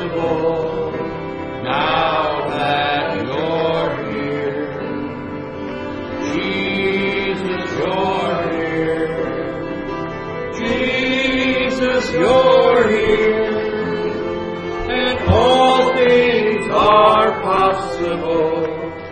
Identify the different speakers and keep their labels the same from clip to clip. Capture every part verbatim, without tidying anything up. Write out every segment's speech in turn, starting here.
Speaker 1: possible now that you're here. Jesus, you're here. Jesus, you're here. And all things are possible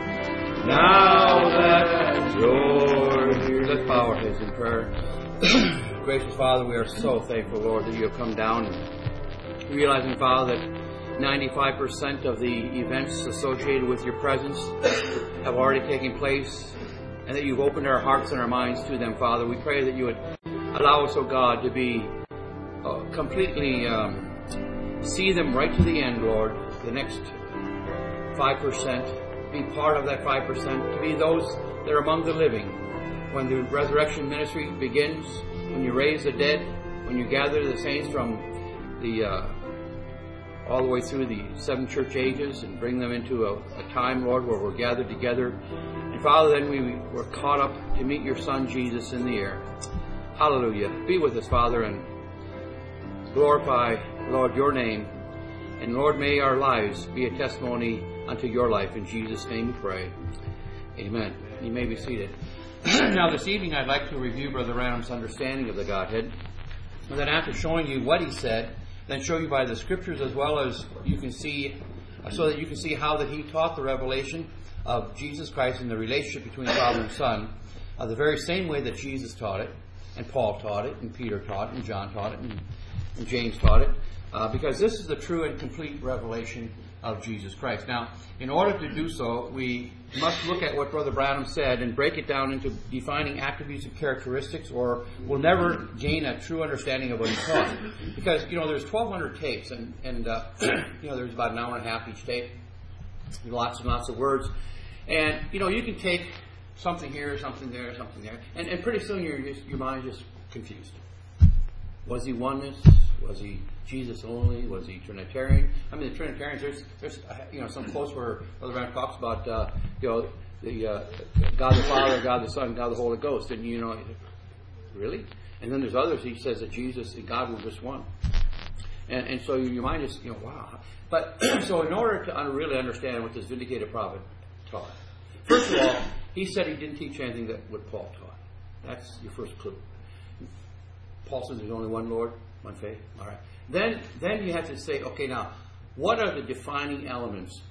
Speaker 1: now that you're here. Let's bow our heads in prayer. Gracious Father, we are so thankful, Lord, that you have come down, and realizing, Father, that ninety-five percent of the events associated with your presence have already taken place, and that you've opened our hearts and our minds to them, Father. We pray that you would allow us, oh God, to be uh, completely um, see them right to the end, Lord, the next five percent, be part of that five percent, to be those that are among the living when the resurrection ministry begins, when you raise the dead, when you gather the saints from the uh, all the way through the seven church ages and bring them into a, a time, Lord, where we're gathered together. And Father, then we were caught up to meet your Son Jesus in the air. Hallelujah. Be with us, Father, and glorify, Lord, your name. And Lord, may our lives be a testimony unto your life. In Jesus' name we pray. Amen. You may be seated. Now, this evening, I'd like to review Brother Branham's understanding of the Godhead. And then after showing you what he said, then show you by the Scriptures, as well as you can see, so that you can see how that he taught the revelation of Jesus Christ and the relationship between Father and Son, uh, the very same way that Jesus taught it, and Paul taught it, and Peter taught it, and John taught it, and, and James taught it, uh, because this is the true and complete revelation of Jesus Christ. Now, in order to do so, we must look at what Brother Branham said and break it down into defining attributes and characteristics, or we'll never gain a true understanding of what he taught. Because, you know, there's twelve hundred tapes, and, and uh, you know, there's about an hour and a half each tape. Lots and lots of words. And, you know, you can take something here, something there, something there, and, and pretty soon your your mind is just confused. Was he oneness? Was he Jesus only? Was he Trinitarian? I mean, the Trinitarians, there's, there's you know, some quotes where Brother Branham talks about, uh, you know, the uh, God the Father, God the Son, God the Holy Ghost. And, you know, really? And then there's others, he says that Jesus and God were just one. And, and so your mind is, you know, wow. But, so in order to un- really understand what this vindicated prophet taught, first of all, he said he didn't teach anything that what Paul taught. That's your first clue. Paul says there's only one Lord, one faith. All right. Then, then you have to say, okay, now, what are the defining elements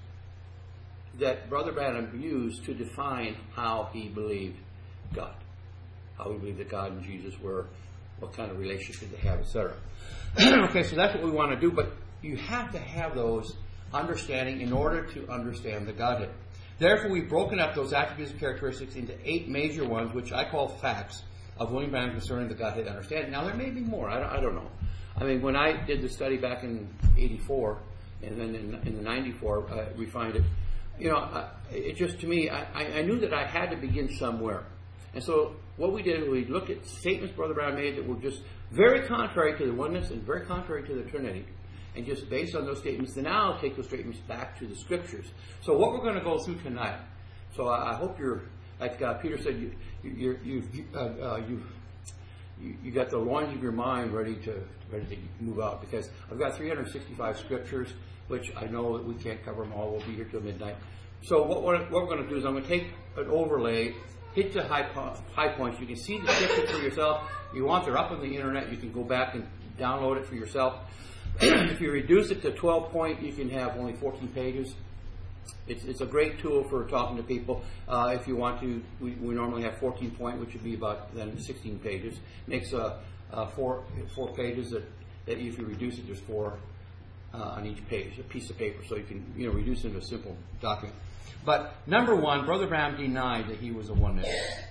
Speaker 1: that Brother Branham used to define how he believed God? How he believed that God and Jesus were, what kind of relationship they have, et cetera. Okay, so that's what we want to do, but you have to have those understanding in order to understand the Godhead. Therefore, we've broken up those attributes and characteristics into eight major ones, which I call facts of William Branham concerning the Godhead understanding. Now, there may be more. I don't, I don't know. I mean, when I did the study back in eighty-four, and then in, in the ninety-four, I refined it. You know, uh, it just, to me, I, I knew that I had to begin somewhere. And so what we did, we looked at statements Brother Branham made that were just very contrary to the oneness and very contrary to the Trinity. And just based on those statements, then now I'll take those statements back to the Scriptures. So what we're going to go through tonight, so I, I hope you're, like uh, Peter said, you, you, you're, you've, uh, uh, you've, you, you got the loins of your mind ready to ready to move out, because I've got three hundred sixty-five Scriptures, which I know that we can't cover them all. We'll be here till midnight. So what, what, what we're going to do is I'm going to take an overlay, hit the high, high points. You can see the Scriptures for yourself. If you want, they're up on the internet. You can go back and download it for yourself. If you reduce it to twelve point, you can have only fourteen pages. It's, it's a great tool for talking to people. Uh, if you want to, we, we normally have fourteen point, which would be about then sixteen pages. Makes uh, uh, four four pages that, that if you reduce it, there's four uh, on each page, a piece of paper. So you can you know reduce it into a simple document. But number one, Brother Branham denied that he was a oneness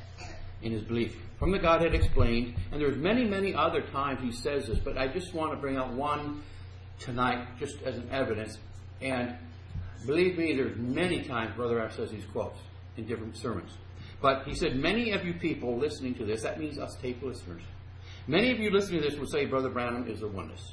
Speaker 1: in his belief. From the Godhead explained, and there's many, many other times he says this, but I just want to bring out one tonight just as an evidence. And believe me, there's many times Brother Branham says these quotes in different sermons. But he said, many of you people listening to this, that means us tape listeners, many of you listening to this will say Brother Branham is a oneness.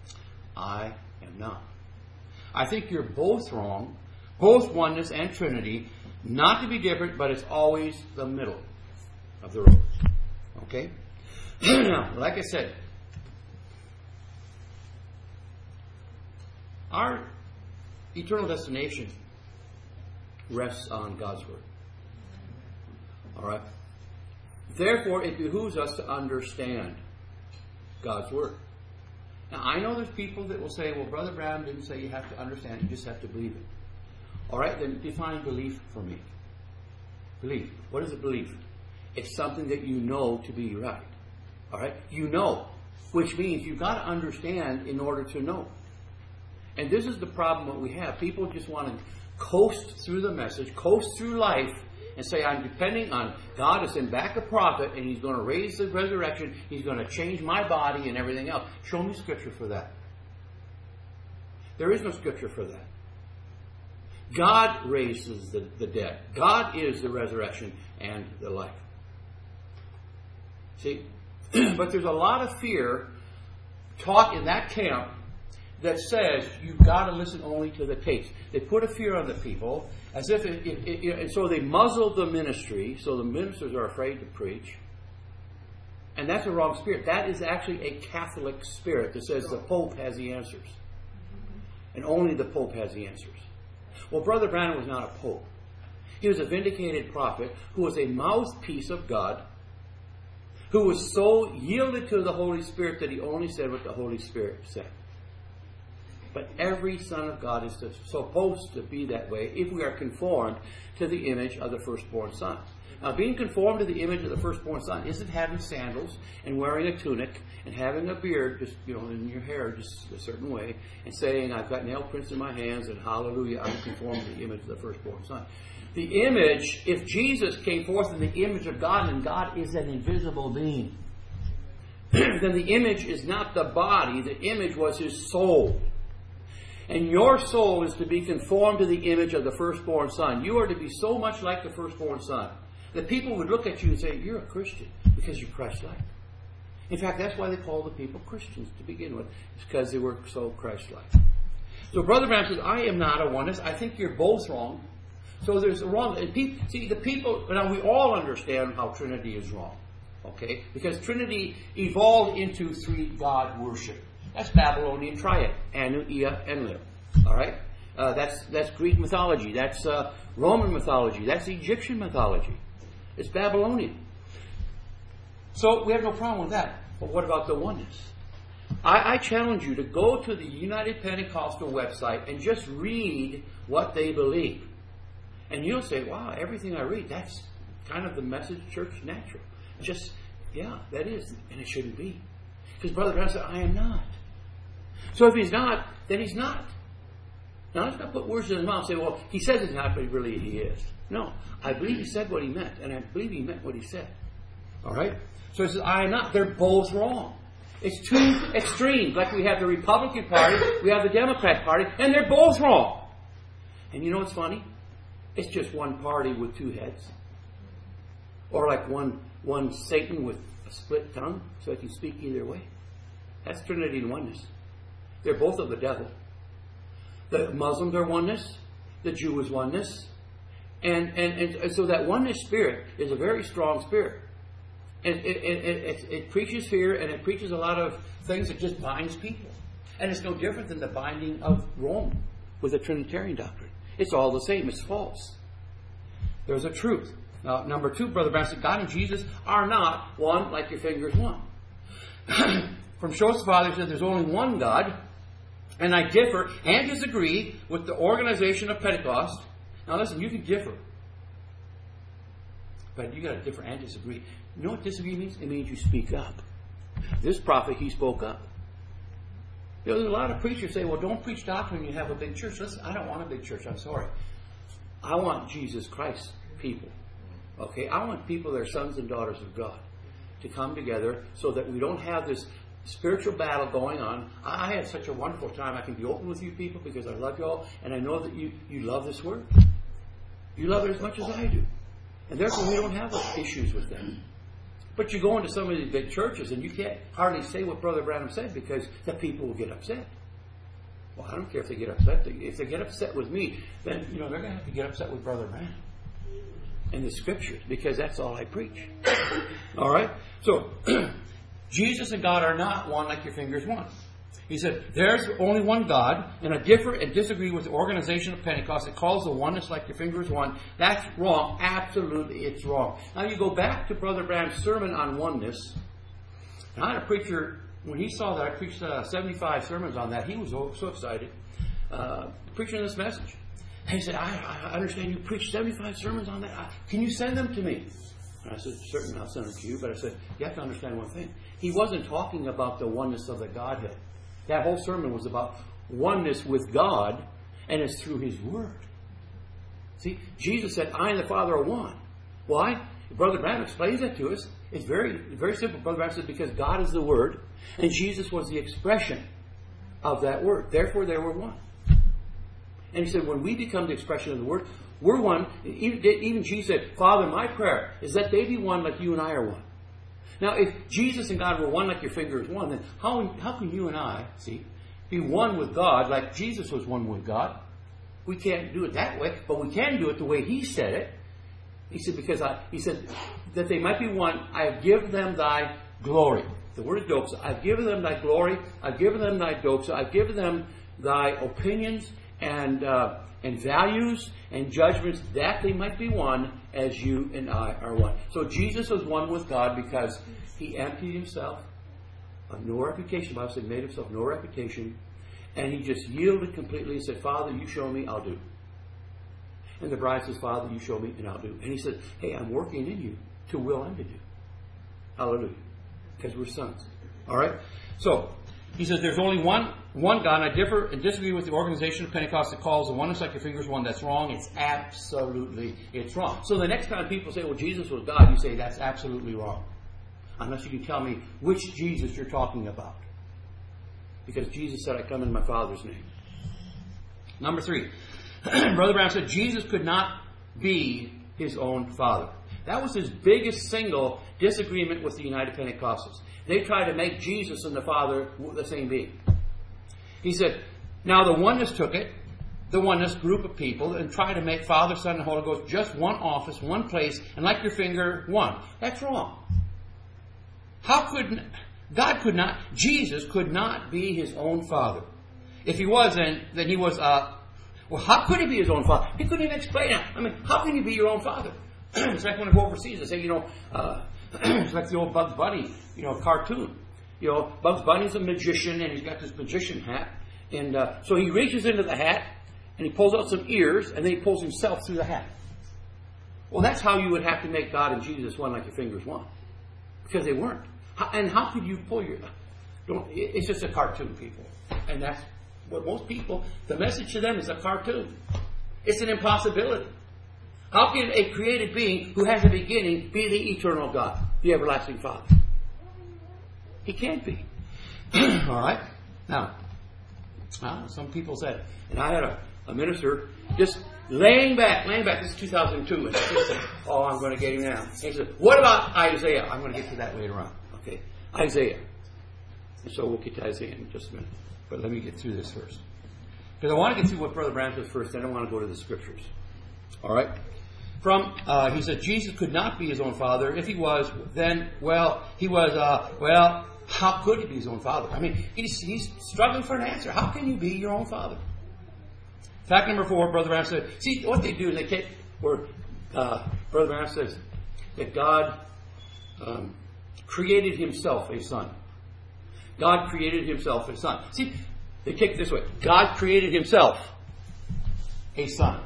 Speaker 1: I am not. I think you're both wrong, both oneness and Trinity, not to be different, but it's always the middle of the road. Okay? Now, like I said,
Speaker 2: our eternal destination rests on God's Word. All right? Therefore, it behooves us to understand God's Word. Now, I know there's people that will say, well, Brother Branham didn't say you have to understand, you just have to believe it. All right, then define belief for me. Belief. What is a belief? It's something that you know to be right. All right? You know, which means you've got to understand in order to know. And this is the problem that we have. People just want to coast through the message, coast through life, and say, I'm depending on God to send back a prophet, and He's going to raise the resurrection, He's going to change my body and everything else. Show me Scripture for that. There is no Scripture for that. God raises the, the dead. God is the resurrection and the life. See? But there's a lot of fear taught in that camp that says you've got to listen only to the tapes. They put a fear on the people, as if it, it, it, and so they muzzle the ministry, so the ministers are afraid to preach. And that's a wrong spirit. That is actually a Catholic spirit that says the Pope has the answers. And only the Pope has the answers. Well, Brother Branham was not a Pope. He was a vindicated prophet who was a mouthpiece of God, who was so yielded to the Holy Spirit that he only said what the Holy Spirit said. But every son of God is supposed to be that way if we are conformed to the image of the firstborn son. Now, being conformed to the image of the firstborn son isn't having sandals and wearing a tunic and having a beard, just, you know, in your hair just a certain way, and saying, I've got nail prints in my hands and hallelujah, I'm conformed to the image of the firstborn son. The image, if Jesus came forth in the image of God, and God is an invisible being, then the image is not the body, the image was His soul. And your soul is to be conformed to the image of the firstborn son. You are to be so much like the firstborn son that people would look at you and say, you're a Christian because you're Christ-like. In fact, that's why they call the people Christians to begin with. It's because they were so Christ-like. So Brother Branham says, I am not a oneness. I think you're both wrong. So there's a wrong. And people, see, the people, now we all understand how Trinity is wrong. Okay? Because Trinity evolved into three God worship. That's Babylonian triad. Anu, Ea, Enlil. All right? Uh, that's, that's Greek mythology. That's uh, Roman mythology. That's Egyptian mythology. It's Babylonian. So we have no problem with that. But what about the oneness? I, I challenge you to go to the United Pentecostal website and just read what they believe. And you'll say, wow, everything I read, that's kind of the message church natural. Just, yeah, that is. And it shouldn't be. Because Brother Branham said, I am not. So if he's not, then he's not. Now let's not put words in his mouth and say, well, he says he's not, but really he is. No. I believe he said what he meant, and I believe he meant what he said. All right? So he says, I am not. They're both wrong. It's two extremes. Like we have the Republican Party, we have the Democrat Party, and they're both wrong. And you know what's funny? It's just one party with two heads. Or like one, one Satan with a split tongue, so he can speak either way. That's Trinity and oneness. They're both of the devil. The Muslims are oneness. The Jew is oneness. And, and, and so that oneness spirit is a very strong spirit. And it, it, it, it, it preaches fear, and it preaches a lot of things that just binds people. And it's no different than the binding of Rome with the Trinitarian doctrine. It's all the same. It's false. There's a truth. Now, number two, Brother Branham said, God and Jesus are not one like your fingers one. From Shows the Father said there's only one God, and I differ and disagree with the organization of Pentecost. Now listen, you can differ, but you got to differ and disagree. You know what disagree means? It means you speak up. This prophet, he spoke up. You know, there's a lot of preachers say, well, don't preach doctrine when you have a big church. Listen, I don't want a big church. I'm sorry. I want Jesus Christ people. Okay? I want people that are sons and daughters of God to come together so that we don't have this spiritual battle going on. I had such a wonderful time. I can be open with you people because I love you all, and I know that you, you love this word. You love it as much as I do. And therefore we don't have issues with them. But you go into some of these big churches and you can't hardly say what Brother Branham said because the people will get upset. Well, I don't care if they get upset. If they get upset with me, then you know they're going to have to get upset with Brother Branham and the Scriptures because that's all I preach. All right? So, Jesus and God are not one like your fingers one. He said, there's only one God, and I differ and disagree with the organization of Pentecost that calls the oneness like your finger is one. That's wrong. Absolutely, it's wrong. Now you go back to Brother Branham's sermon on oneness. And I had a preacher, when he saw that, I preached uh, seventy-five sermons on that. He was so, so excited, uh, preaching this message. And he said, I, I understand you preached seventy-five sermons on that. Can you send them to me? And I said, certainly, I'll send them to you. But I said, you have to understand one thing. He wasn't talking about the oneness of the Godhead. That whole sermon was about oneness with God, and it's through His Word. See, Jesus said, I and the Father are one. Why? Brother Branham explains that to us. It's very, very simple. Brother Branham said, because God is the Word, and Jesus was the expression of that Word. Therefore, they were one. And he said, when we become the expression of the Word, we're one. Even, even Jesus said, Father, my prayer is that they be one like you and I are one. Now, if Jesus and God were one like your finger is one, then how, how can you and I, see, be one with God like Jesus was one with God? We can't do it that way, but we can do it the way He said it. He said, because I, He said, that they might be one, I have given them thy glory. The word is doxa. I've given them thy glory. I've given them thy doxa. I've given them thy opinions and uh, and values and judgments, that they might be one as you and I are one. So Jesus was one with God because He emptied Himself of no reputation. The Bible said, made Himself no reputation. And He just yielded completely and said, Father, you show me, I'll do. And the bride says, Father, you show me, and I'll do. And He said, hey, I'm working in you to will and to do. Hallelujah. Because we're sons. All right? So, He says there's only one one God. I differ and disagree with the organization of Pentecost that calls the oneness like your fingers one. That's wrong. It's absolutely, it's wrong. So the next time people say, well, Jesus was God, you say that's absolutely wrong. Unless you can tell me which Jesus you're talking about. Because Jesus said, I come in my Father's name. Number three. Brother Branham said Jesus could not be His own Father. That was his biggest single disagreement with the United Pentecostals. They tried to make Jesus and the Father the same being. He said, now the oneness took it, the oneness group of people, and tried to make Father, Son, and Holy Ghost just one office, one place, and like your finger, one. That's wrong. How could, God could not, Jesus could not be His own Father. If He was, then, then He was, uh, well, how could He be His own Father? He couldn't even explain it. I mean, how can you be your own Father? It's like when I go overseas, I say, you know, uh, it's like the old Bugs Bunny, you know, cartoon. You know, Bugs Bunny's a magician, and he's got this magician hat. And uh, so he reaches into the hat, and he pulls out some ears, and then he pulls himself through the hat. Well, that's how you would have to make God and Jesus one like your fingers one. Because they weren't. How, and how could you pull your... Don't, it's just a cartoon, people. And that's what most people... The message to them is a cartoon. It's an impossibility. How can a created being who has a beginning be the eternal God, the everlasting Father? He can't be. All right? Now, uh, some people said, and I had a, a minister just laying back, laying back, this is two thousand two, and he said, oh, I'm going to get him now. And he said, what about Isaiah? I'm going to get to that later on. Okay, Isaiah. And so we'll get to Isaiah in just a minute. But let me get through this first. Because I want to get through what Brother Branham says first, I don't want to go to the Scriptures. All right? From, uh, he said, Jesus could not be His own Father. If He was, then, well, He was, uh, well, how could He be His own Father? I mean, he's, he's struggling for an answer. How can you be your own Father? Fact number four, Brother Branham said, see, what they do, they take, where uh, Brother Branham says that God um, created Himself a Son. God created Himself a Son. See, they take it this way. God created Himself a Son.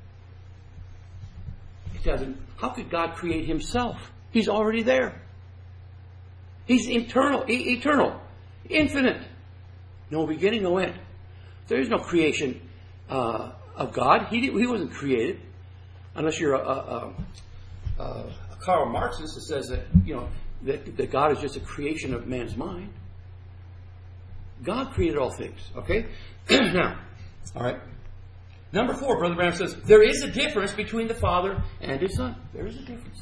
Speaker 2: It doesn't. How could God create Himself? He's already there. He's eternal, e- eternal, infinite. No beginning, no end. There is no creation uh, of God. He, he wasn't created. Unless you're a, a, a, a Karl Marxist that says that, you know, that, that God is just a creation of man's mind. God created all things. Okay? Now, all right. Number four, Brother Branham says, there is a difference between the Father and His Son. There is a difference.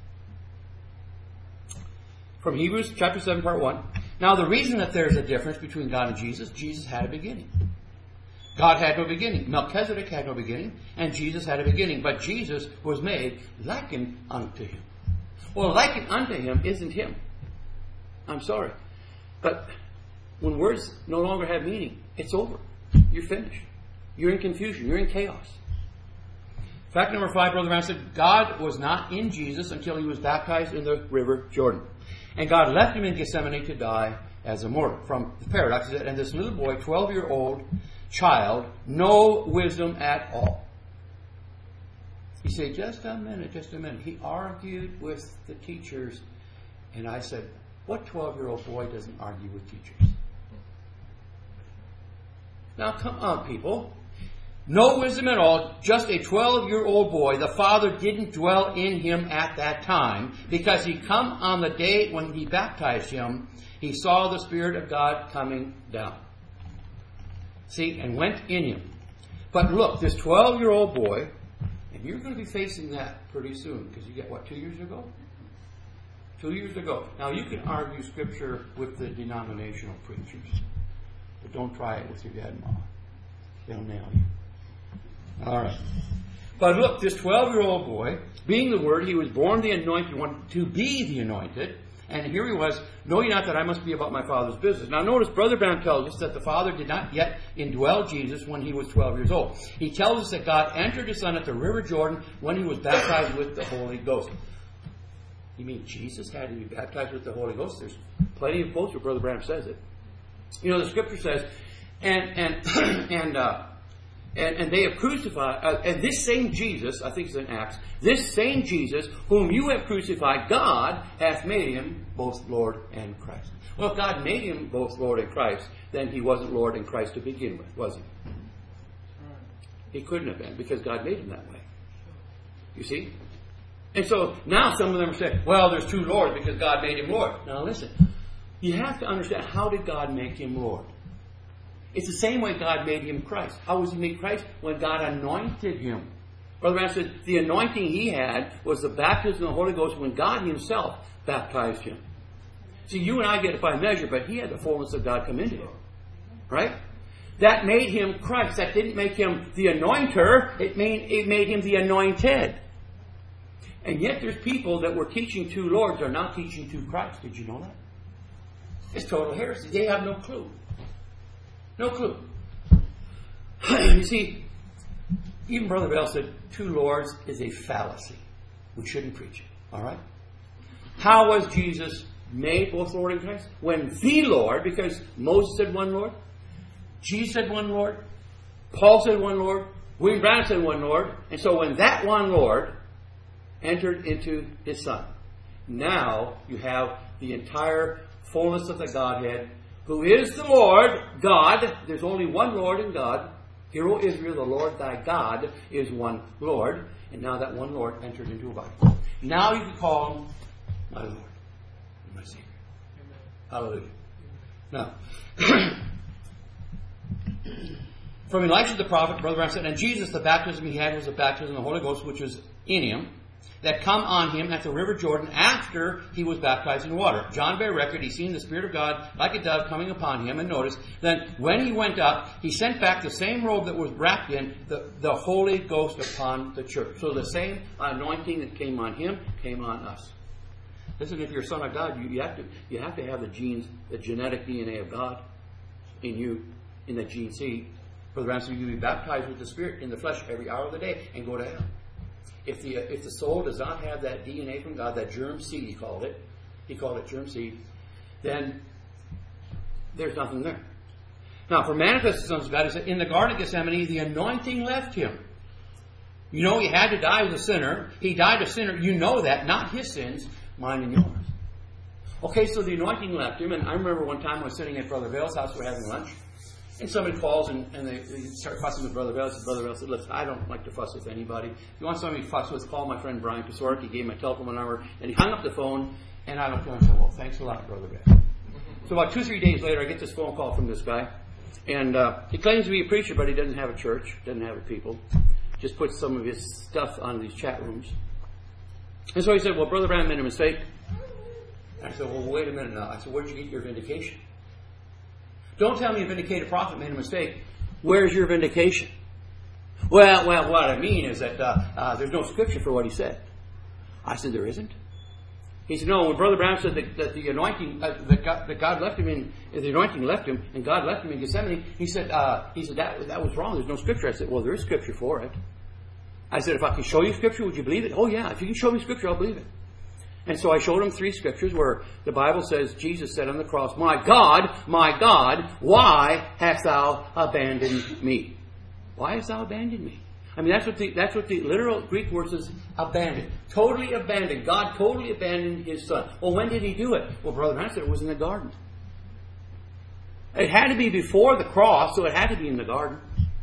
Speaker 2: From Hebrews chapter seven, part one. Now, the reason that there is a difference between God and Jesus, Jesus had a beginning. God had no beginning. Melchizedek had no beginning, and Jesus had a beginning. But Jesus was made likened unto Him. Well, likened unto Him isn't Him. I'm sorry. But when words no longer have meaning, it's over. You're finished. You're in confusion. You're in chaos. Fact number five, Brother Branham said, God was not in Jesus until he was baptized in the river Jordan. And God left him in Gethsemane to die as a martyr. From the paradox, he said, and this little boy, twelve-year-old child, no wisdom at all. You say, just a minute, just a minute. He argued with the teachers. And I said, what twelve-year-old boy doesn't argue with teachers? Now, come on, people. No wisdom at all, just a twelve-year-old boy. The Father didn't dwell in him at that time because he come on the day when he baptized him. He saw the Spirit of God coming down. See, and went in him. But look, this twelve-year-old boy, and you're going to be facing that pretty soon because you get, what, two years ago? Two years ago. Now, you can argue Scripture with the denominational preachers, but don't try it with your dad and mom. They'll nail you. All right. But look, this twelve-year-old boy, being the Word, he was born the anointed one to be the anointed. And here he was, know ye not that I must be about my Father's business. Now notice, Brother Branham tells us that the Father did not yet indwell Jesus when he was twelve years old. He tells us that God entered his Son at the river Jordan when he was baptized with the Holy Ghost. You mean Jesus had to be baptized with the Holy Ghost? There's plenty of quotes where Brother Branham says it. You know, the Scripture says, and, and, and, uh, And, and they have crucified, uh, and this same Jesus, I think it's in Acts, this same Jesus, whom you have crucified, God hath made him both Lord and Christ. Well, if God made him both Lord and Christ, then he wasn't Lord and Christ to begin with, was he? He couldn't have been, because God made him that way. You see? And so, now some of them are saying, well, there's two Lords because God made him Lord. Now listen, you have to understand, how did God make him Lord? It's the same way God made him Christ. How was he made Christ? When God anointed him. Brother Branham said the anointing he had was the baptism of the Holy Ghost when God himself baptized him. See, you and I get it by measure, but he had the fullness of God come into him. Right? That made him Christ. That didn't make him the anointer. It made, it made him the anointed. And yet there's people that were teaching two Lords are not teaching two Christ. Did you know that? It's total heresy. They have no clue. No clue. You see, even Brother Bell said two Lords is a fallacy. We shouldn't preach it. All right? How was Jesus made both Lord and Christ? When the Lord, because Moses said one Lord, Jesus said one Lord, Paul said one Lord, William Branham said one Lord, and so when that one Lord entered into his Son, now you have the entire fullness of the Godhead, who is the Lord, God. There's only one Lord in God. Hear, O Israel, the Lord thy God is one Lord. And now that one Lord entered into a body. Now you can call him my Lord and my Savior. Hallelujah. Now, from Elisha the prophet, Brother Branham said, and Jesus, the baptism he had was the baptism of the Holy Ghost, which was in him, that come on him at the river Jordan after he was baptized in water. John bare record, he seen the Spirit of God like a dove coming upon him. And notice, then when he went up, he sent back the same robe that was wrapped in the, the Holy Ghost upon the church. So the same anointing that came on him came on us. Listen, if you're a son of God, you, you have to you have to have the genes, the genetic D N A of God in you, in the gene seed. Brother Branham said, you be baptized with the Spirit in the flesh every hour of the day and go to heaven. If the if the soul does not have that D N A from God, that germ seed he called it, he called it germ seed, then there's nothing there. Now, for manifest the sons of God, he said, in the Garden of Gethsemane, the anointing left him. You know, he had to die as a sinner. He died a sinner. You know that. Not his sins, mine and yours. Okay, so the anointing left him. And I remember one time I was sitting at Brother Vale's house. We were having lunch. And somebody calls and, and they, they start fussing with Brother Vale. Brother Vale said, listen, I don't like to fuss with anybody. If you want somebody to fuss with, call my friend Brian Pesorek. He gave my telephone number. And he hung up the phone. And I looked at him and said, well, thanks a lot, Brother Vale. So about two, three days later, I get this phone call from this guy. And uh, he claims to be a preacher, but he doesn't have a church, doesn't have a people. Just puts some of his stuff on these chat rooms. And so he said, well, Brother Branham made a mistake. And I said, well, wait a minute now. I said, where'd you get your vindication? Don't tell me a vindicated prophet made a mistake. Where's your vindication? Well, well, what I mean is that uh, uh, there's no scripture for what he said. I said, there isn't? He said, no, when Brother Branham said that, that the anointing, uh, that, God, that God left him in, the anointing left him, and God left him in Gethsemane, he said, uh, he said that, that was wrong. There's no scripture. I said, well, there is scripture for it. I said, if I can show you scripture, would you believe it? Oh, yeah, if you can show me scripture, I'll believe it. And so I showed him three scriptures where the Bible says, Jesus said on the cross, my God, my God, why hast thou abandoned me? Why hast thou abandoned me? I mean, that's what the, that's what the literal Greek word says, abandoned. Totally abandoned. God totally abandoned his son. Well, when did he do it? Well, Brother Branham said it was in the garden. It had to be before the cross, so it had to be in the garden.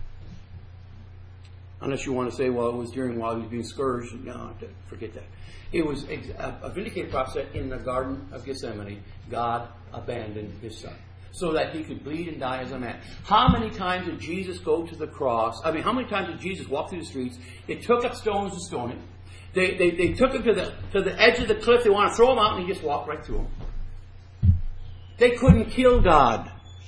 Speaker 2: Unless you want to say, well, it was during while he was being scourged. No, forget that. It was a, a vindicated prophet in the Garden of Gethsemane. God abandoned his son so that he could bleed and die as a man. How many times did Jesus go to the cross? I mean, how many times did Jesus walk through the streets? They took up stones to stone him. They, they, they took him to the, to the edge of the cliff. They want to throw him out, and he just walked right through them. They couldn't kill God.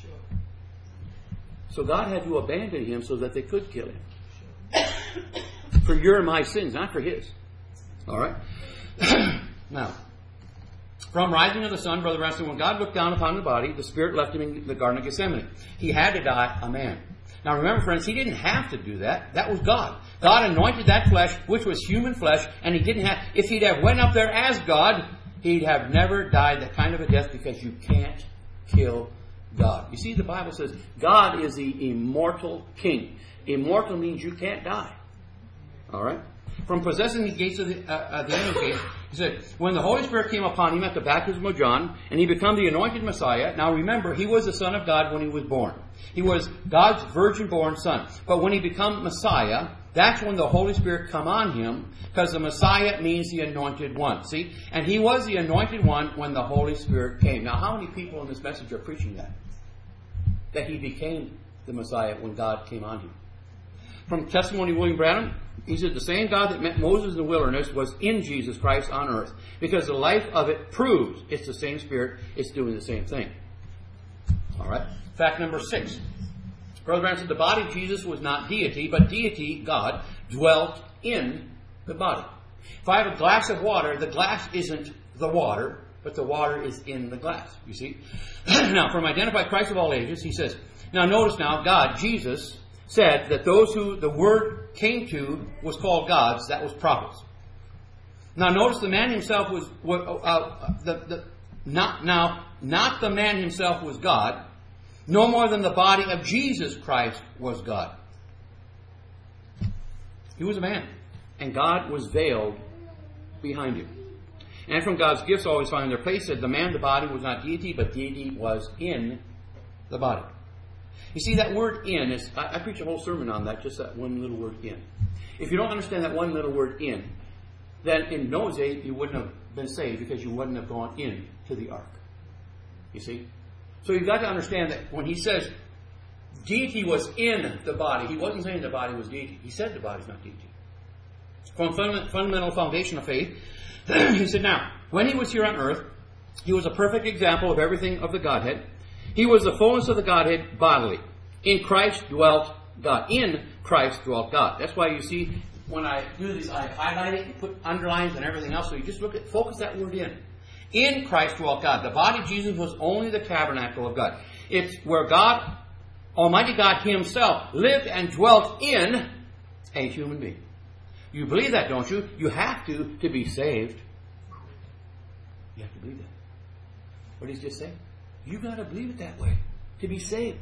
Speaker 2: So God had to abandon him so that they could kill him. For your and my sins, not for his. All right? Now, from rising of the sun, Brother Branham said, when God looked down upon the body, the Spirit left him in the Garden of Gethsemane. He had to die a man. Now remember, friends, he didn't have to do that. That was God. God anointed that flesh, which was human flesh, and he didn't have... If he'd have went up there as God, he'd have never died that kind of a death, because you can't kill God. You see, the Bible says God is the immortal King. Immortal means you can't die. All right? From possessing the gates of the, uh, uh, the enemy's gates, he said, when the Holy Spirit came upon him at the baptism of John, and he became the anointed Messiah. Now remember, he was the Son of God when he was born. He was God's virgin-born Son. But when he became Messiah, that's when the Holy Spirit come on him, because the Messiah means the anointed one. See? And he was the anointed one when the Holy Spirit came. Now, how many people in this message are preaching that? That he became the Messiah when God came on him. From testimony of William Branham, he said the same God that met Moses in the wilderness was in Jesus Christ on earth. Because the life of it proves it's the same Spirit, it's doing the same thing. All right. Fact number six. Brother Branham said the body of Jesus was not deity, but deity, God, dwelt in the body. If I have a glass of water, the glass isn't the water, but the water is in the glass. You see? Now, from Identify Christ of All Ages, he says, now notice now, God, Jesus, said that those who the word came to was called gods, that was prophets. Now notice the man himself was, uh, the, the, not now, not the man himself was God, no more than the body of Jesus Christ was God. He was a man, and God was veiled behind him. And from God's gifts always find their place, said the man, the body, was not deity, but deity was in the body. You see, that word in is, I, I preach a whole sermon on that, just that one little word in. If you don't understand that one little word in, then in Noah's day you wouldn't have been saved because you wouldn't have gone in to the ark. You see? So you've got to understand that when he says deity was in the body, he wasn't saying the body was deity. He said the body's not deity. From fundamental foundation of faith, he said, now, when he was here on earth, he was a perfect example of everything of the Godhead. He was the fullness of the Godhead bodily. In Christ dwelt God. In Christ dwelt God. That's why you see, when I do this, I highlight it and put underlines and everything else. So you just look at, focus that word in. In Christ dwelt God. The body of Jesus was only the tabernacle of God. It's where God, Almighty God himself, lived and dwelt in a human being. You believe that, don't you? You have to, to be saved. You have to believe that. What did he just say? You've got to believe it that way to be saved.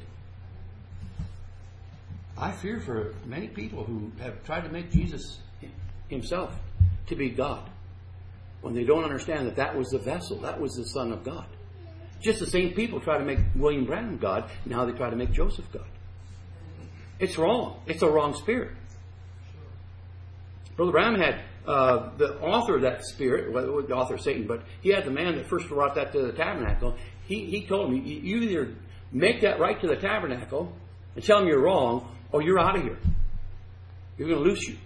Speaker 2: I fear for many people who have tried to make Jesus himself to be God when they don't understand that that was the vessel, that was the Son of God. Just the same people try to make William Branham God, now they try to make Joseph God. It's wrong. It's a wrong spirit. Brother Branham had uh, the author of that spirit, well, the author of Satan, but he had the man that first brought that to the tabernacle. He, he told me, you either make that right to the tabernacle and tell them you're wrong, or you're out of here. You're going to lose you.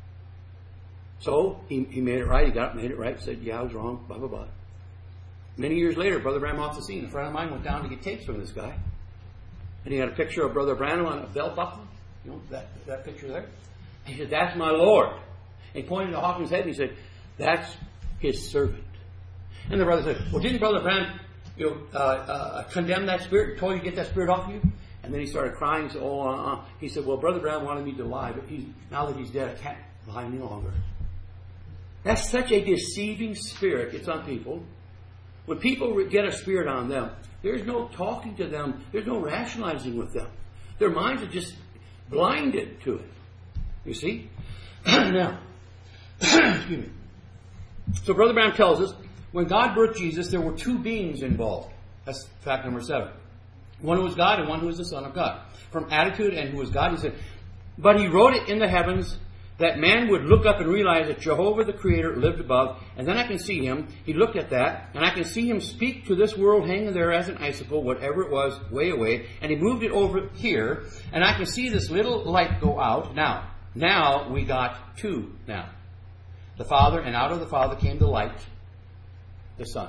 Speaker 2: So he, he made it right. He got up, made it right, said, yeah, I was wrong, blah, blah, blah. Many years later, Brother Branham off the scene. A friend of mine went down to get tapes from this guy. And he had a picture of Brother Branham on a belt buckle. You know, that, that picture there. And he said, that's my Lord. And he pointed to Hawkins' head and he said, that's his servant. And the brother said, well, didn't Brother Branham you know, uh, uh, condemn that spirit, told you to get that spirit off you? And then he started crying. He said, oh, uh-uh. He said, well, Brother Branham wanted me to lie, but he's, now that he's dead, I can't lie any longer. That's such a deceiving spirit. It's on people. When people get a spirit on them, there's no talking to them. There's no rationalizing with them. Their minds are just blinded to it. You see? Now, excuse me. So Brother Branham tells us, when God birthed Jesus, there were two beings involved. That's fact number seven. One who was God and one who was the Son of God. From attitude and who was God, he said, but he wrote it in the heavens that man would look up and realize that Jehovah the Creator lived above. And then I can see him. He looked at that. And I can see him speak to this world hanging there as an icicle, whatever it was, way away. And he moved it over here. And I can see this little light go out. Now, now we got two now. The Father, and out of the Father came the light, the Son.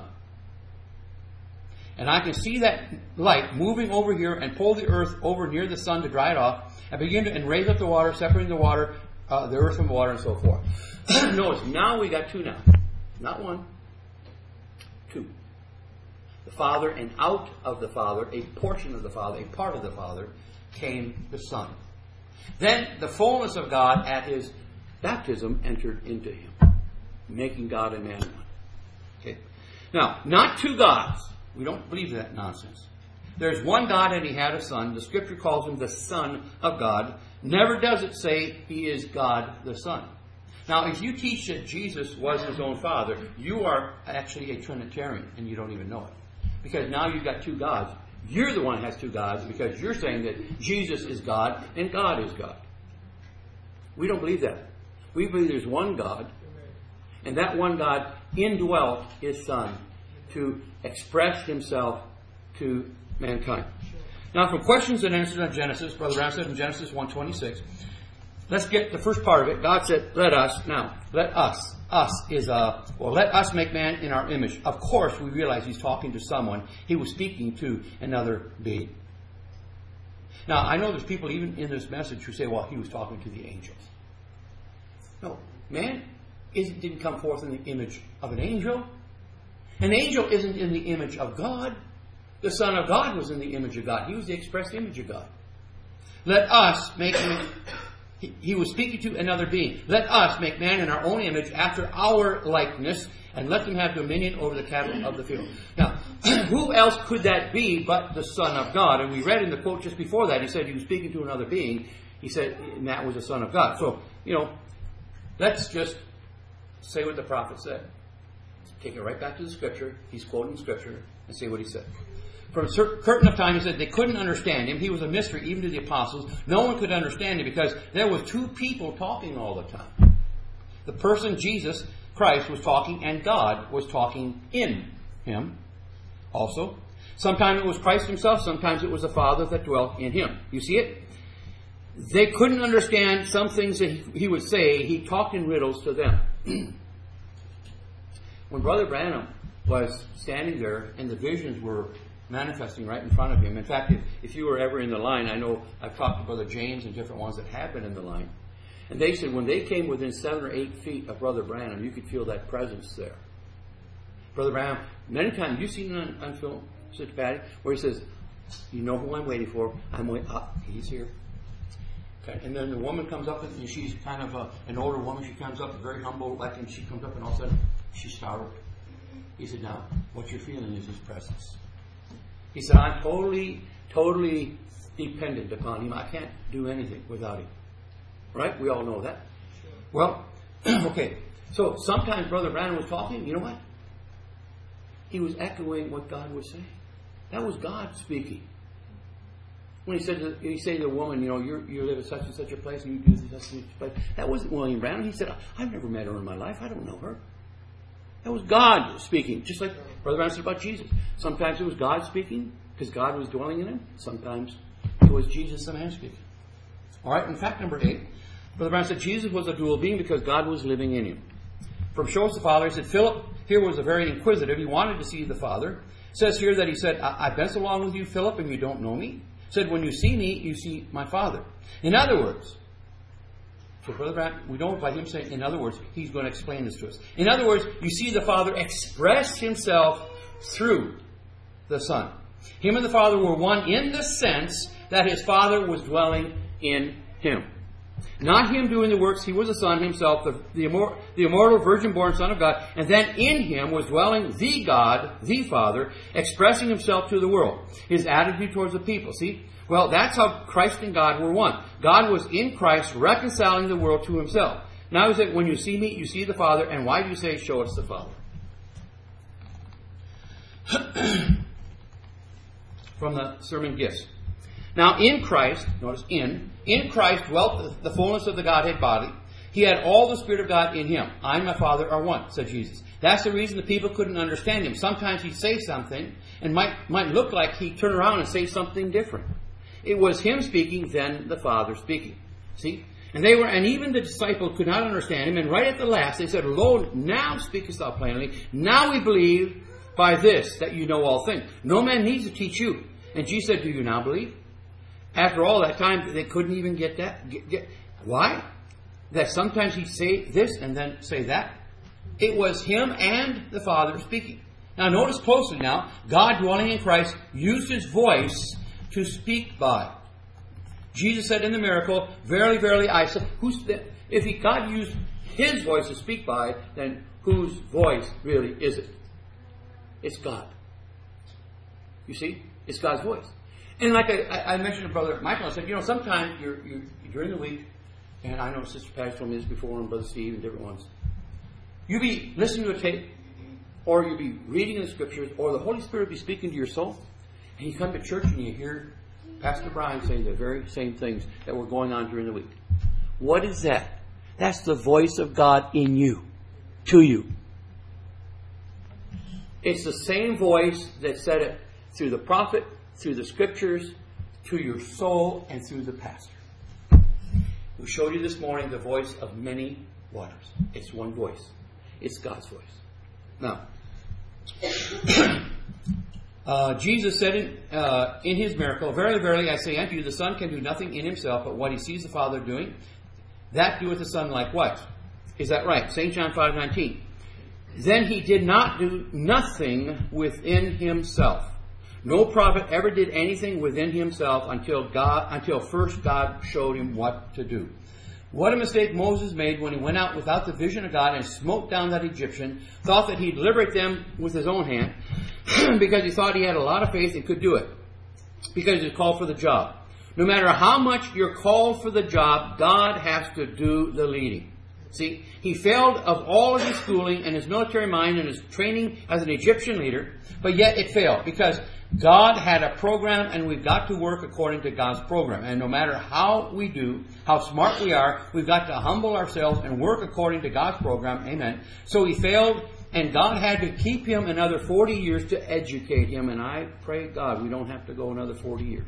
Speaker 2: And I can see that light moving over here and pull the earth over near the sun to dry it off. And begin to and raise up the water, separating the water, uh, the earth from water, and so forth. Notice, now we got two now. Not one. Two. The Father, and out of the Father, a portion of the Father, a part of the Father, came the Son. Then the fullness of God at his baptism entered into him, making God and man one. Okay. Now, not two gods. We don't believe that nonsense. There's one God and he had a Son. The Scripture calls him the Son of God. Never does it say he is God the Son. Now, if you teach that Jesus was his own Father, you are actually a Trinitarian and you don't even know it. Because now you've got two gods. You're the one that has two gods because you're saying that Jesus is God and God is God. We don't believe that. We believe there's one God, and that one God indwelt his Son to express himself to mankind. Now, from questions and answers on Genesis, Brother Ram said in Genesis one twenty-six, let's get the first part of it. God said, let us, now, let us, us is, uh, well, let us make man in our image. Of course, we realize he's talking to someone. He was speaking to another being. Now, I know there's people even in this message who say, well, he was talking to the angels. No, man isn't, didn't come forth in the image of an angel. An angel isn't in the image of God. The Son of God was in the image of God. He was the expressed image of God. Let us make him... He, he was speaking to another being. Let us make man in our own image after our likeness, and let them have dominion over the cattle of the field. Now, who else could that be but the Son of God? And we read in the quote just before that, he said he was speaking to another being. He said, and that was the Son of God. So, you know, let's just say what the prophet said. Take it right back to the Scripture. He's quoting Scripture and say what he said. From a curtain of time, he said they couldn't understand him. He was a mystery even to the apostles. No one could understand him because there were two people talking all the time. The person, Jesus Christ, was talking, and God was talking in him also. Sometimes it was Christ himself. Sometimes it was the Father that dwelt in him. You see it? They couldn't understand some things that he would say. He talked in riddles to them. When Brother Branham was standing there and the visions were manifesting right in front of him. In fact, if, if you were ever in the line, I know I've talked to Brother James and different ones that have been in the line. And they said when they came within seven or eight feet of Brother Branham, you could feel that presence there. Brother Branham, many times, you've seen it on, on film, Sister Patty, where he says, you know who I'm waiting for. I'm waiting. Ah, he's here. Okay. And then the woman comes up, and she's kind of a, an older woman. She comes up, very humble, like, and she comes up, and all of a sudden, she's startled. He said, now, what you're feeling is his presence. He said, I'm totally, totally dependent upon him. I can't do anything without him. Right? We all know that. Sure. Well, okay. So sometimes Brother Branham was talking. You know what? He was echoing what God was saying. That was God speaking. When he said, to, he said to the woman, you know, you're, you live at such and such a place, and you do such and such a place. That wasn't William Branham. He said, I've never met her in my life. I don't know her. That was God speaking, just like Brother Branham said about Jesus. Sometimes it was God speaking, because God was dwelling in him. Sometimes it was Jesus the man speaking. All right, in fact number eight, Brother Branham said Jesus was a dual being because God was living in him. From Show Us the Father, he said, Philip here was a very inquisitive. He wanted to see the Father. It says here that he said, I- I've been so long with you, Philip, and you don't know me. He said, when you see me, you see my Father. In other words, So, Brother Branham, we know by him saying, in other words, he's going to explain this to us. In other words, you see the Father express himself through the Son. Him and the Father were one in the sense that his Father was dwelling in him. Not him doing the works. He was the Son himself, the, the, immor- the immortal, virgin-born Son of God. And then in him was dwelling the God, the Father, expressing himself to the world. His attitude towards the people. See? Well, that's how Christ and God were one. God was in Christ reconciling the world to himself. Now he said, when you see me, you see the Father. And why do you say, show us the Father? From the sermon gifts. Now in Christ, notice in, in Christ dwelt the fullness of the Godhead body. He had all the Spirit of God in him. I and my Father are one, said Jesus. That's the reason the people couldn't understand him. Sometimes he'd say something and might, might look like he'd turn around and say something different. It was him speaking, then the Father speaking. See? And they were, and even the disciples could not understand him. And right at the last, they said, Lo, now speakest thou plainly. Now we believe by this that you know all things. No man needs to teach you. And Jesus said, do you now believe? After all that time, they couldn't even get that. Get, get, why? That sometimes he'd say this and then say that. It was him and the Father speaking. Now notice closely now. God dwelling in Christ used his voice to speak by. Jesus said in the miracle, verily, verily, I say, who's the, if he, God used his voice to speak by, then whose voice really is it? It's God. You see? It's God's voice. And like I, I mentioned to Brother Michael, I said, you know, sometimes you're, you're, during the week, and I know Sister Patty told me this before, and Brother Steve, and different ones, you be listening to a tape, or you be reading the Scriptures, or the Holy Spirit be speaking to your soul, and you come to church and you hear Pastor Brian saying the very same things that were going on during the week. What is that? That's the voice of God in you, to you. It's the same voice that said it through the prophet, through the Scriptures, to your soul, and through the pastor. We showed you this morning the voice of many waters. It's one voice. It's God's voice. Now, Uh, Jesus said in, uh, in his miracle, verily, verily, I say unto you, the Son can do nothing in himself, but what he sees the Father doing, that doeth the Son likewise. Is that right? Saint John five nineteen. Then he did not do nothing within himself. No prophet ever did anything within himself until God, until first God showed him what to do. What a mistake Moses made when he went out without the vision of God and smote down that Egyptian, thought that he'd liberate them with his own hand, because he thought he had a lot of faith and could do it, because he was called for the job. No matter how much you're called for the job, God has to do the leading. See, he failed of all of his schooling and his military mind and his training as an Egyptian leader, but yet it failed, because God had a program, and we've got to work according to God's program. And no matter how we do, how smart we are, we've got to humble ourselves and work according to God's program. Amen. So he failed, and God had to keep him another forty years to educate him. And I pray God we don't have to go another forty years.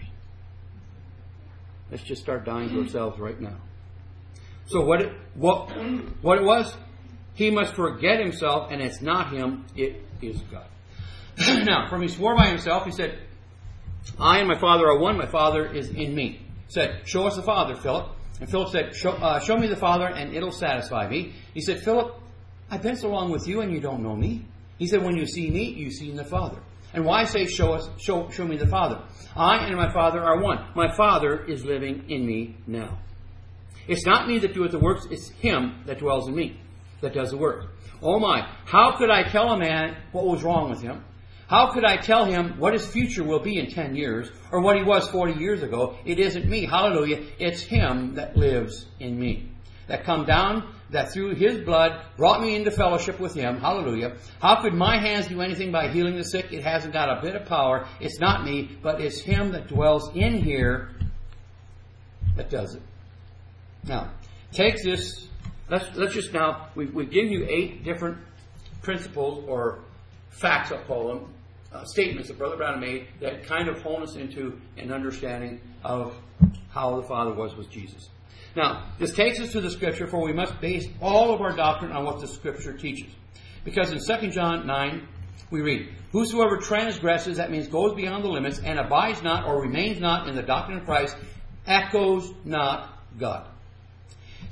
Speaker 2: Let's just start dying to ourselves right now. So what it, what, what it was, he must forget himself, and it's not him, it is God. Now, from he swore by himself, he said, I and my Father are one, my Father is in me. He said, show us the Father, Philip. And Philip said, show, uh, show me the Father and it'll satisfy me. He said, Philip, I've been so long with you and you don't know me. He said, when you see me, you've seen the Father. And why say, show us, show, show me the Father? I and my Father are one. My Father is living in me now. It's not me that doeth the works, it's him that dwells in me that does the work. Oh my, how could I tell a man what was wrong with him? How could I tell him what his future will be in ten years, or what he was forty years ago? It isn't me. Hallelujah. It's him that lives in me. That come down, that through his blood brought me into fellowship with him. Hallelujah. How could my hands do anything by healing the sick? It hasn't got a bit of power. It's not me, but it's him that dwells in here that does it. Now, take this. Let's, let's just now, we've, we've given you eight different principles or facts, I'll call them, uh, statements that Brother Brown made that kind of hone us into an understanding of how the Father was with Jesus. Now, this takes us to the Scripture, for we must base all of our doctrine on what the Scripture teaches. Because in Second John nine, we read, whosoever transgresses, that means goes beyond the limits, and abides not or remains not in the doctrine of Christ, echoes not God.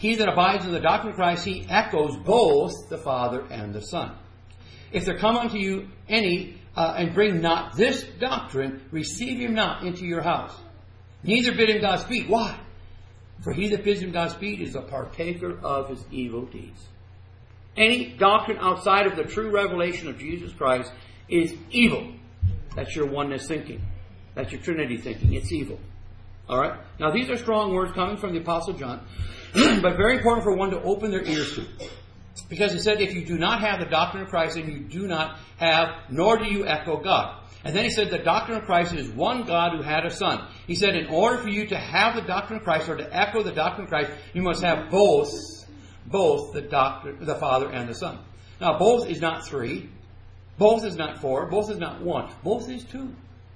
Speaker 2: He that abides in the doctrine of Christ, he echoes both the Father and the Son. If there come unto you any, uh, and bring not this doctrine, receive him not into your house. Neither bid him Godspeed. Why? For he that bids him Godspeed is a partaker of his evil deeds. Any doctrine outside of the true revelation of Jesus Christ is evil. That's your oneness thinking. That's your Trinity thinking. It's evil. All right? Now, these are strong words coming from the Apostle John, but very important for one to open their ears to. Because he said, if you do not have the doctrine of Christ, then you do not have, nor do you echo God. And then he said, the doctrine of Christ is one God who had a Son. He said, in order for you to have the doctrine of Christ, or to echo the doctrine of Christ, you must have both, both the doctrine, the Father and the Son. Now, both is not three. Both is not four. Both is not one. Both is two.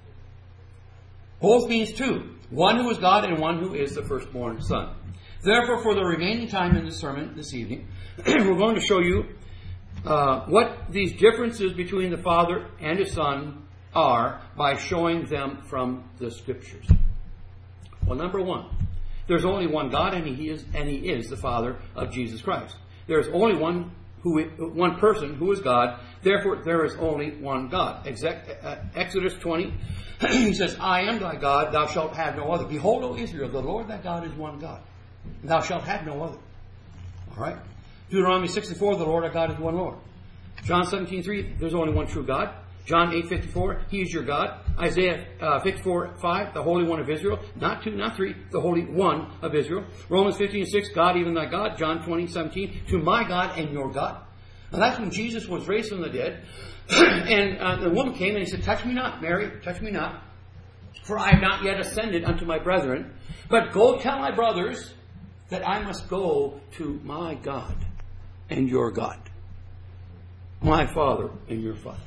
Speaker 2: Both means two. One who is God and one who is the firstborn Son. Therefore, for the remaining time in this sermon this evening, we're going to show you uh, what these differences between the Father and His Son are by showing them from the Scriptures. Well, number one, there's only one God, and He is and He is the Father of Jesus Christ. There is only one who one person who is God. Therefore, there is only one God. Exodus twenty, He says, "I am thy God; thou shalt have no other. Behold, O Israel, the Lord thy God is one God. Thou shalt have no other." All right. Deuteronomy six and four, the Lord our God is one Lord. John seventeen three, there's only one true God. John eight fifty-four, He is your God. Isaiah uh, fifty-four five, the Holy One of Israel. Not two, not three, the Holy One of Israel. Romans fifteen six, God, even thy God. John twenty seventeen, to my God and your God. Now that's when Jesus was raised from the dead. and uh, the woman came and he said, touch me not, Mary, touch me not. For I have not yet ascended unto my brethren. But go tell my brothers that I must go to my God and your God. My Father and your Father.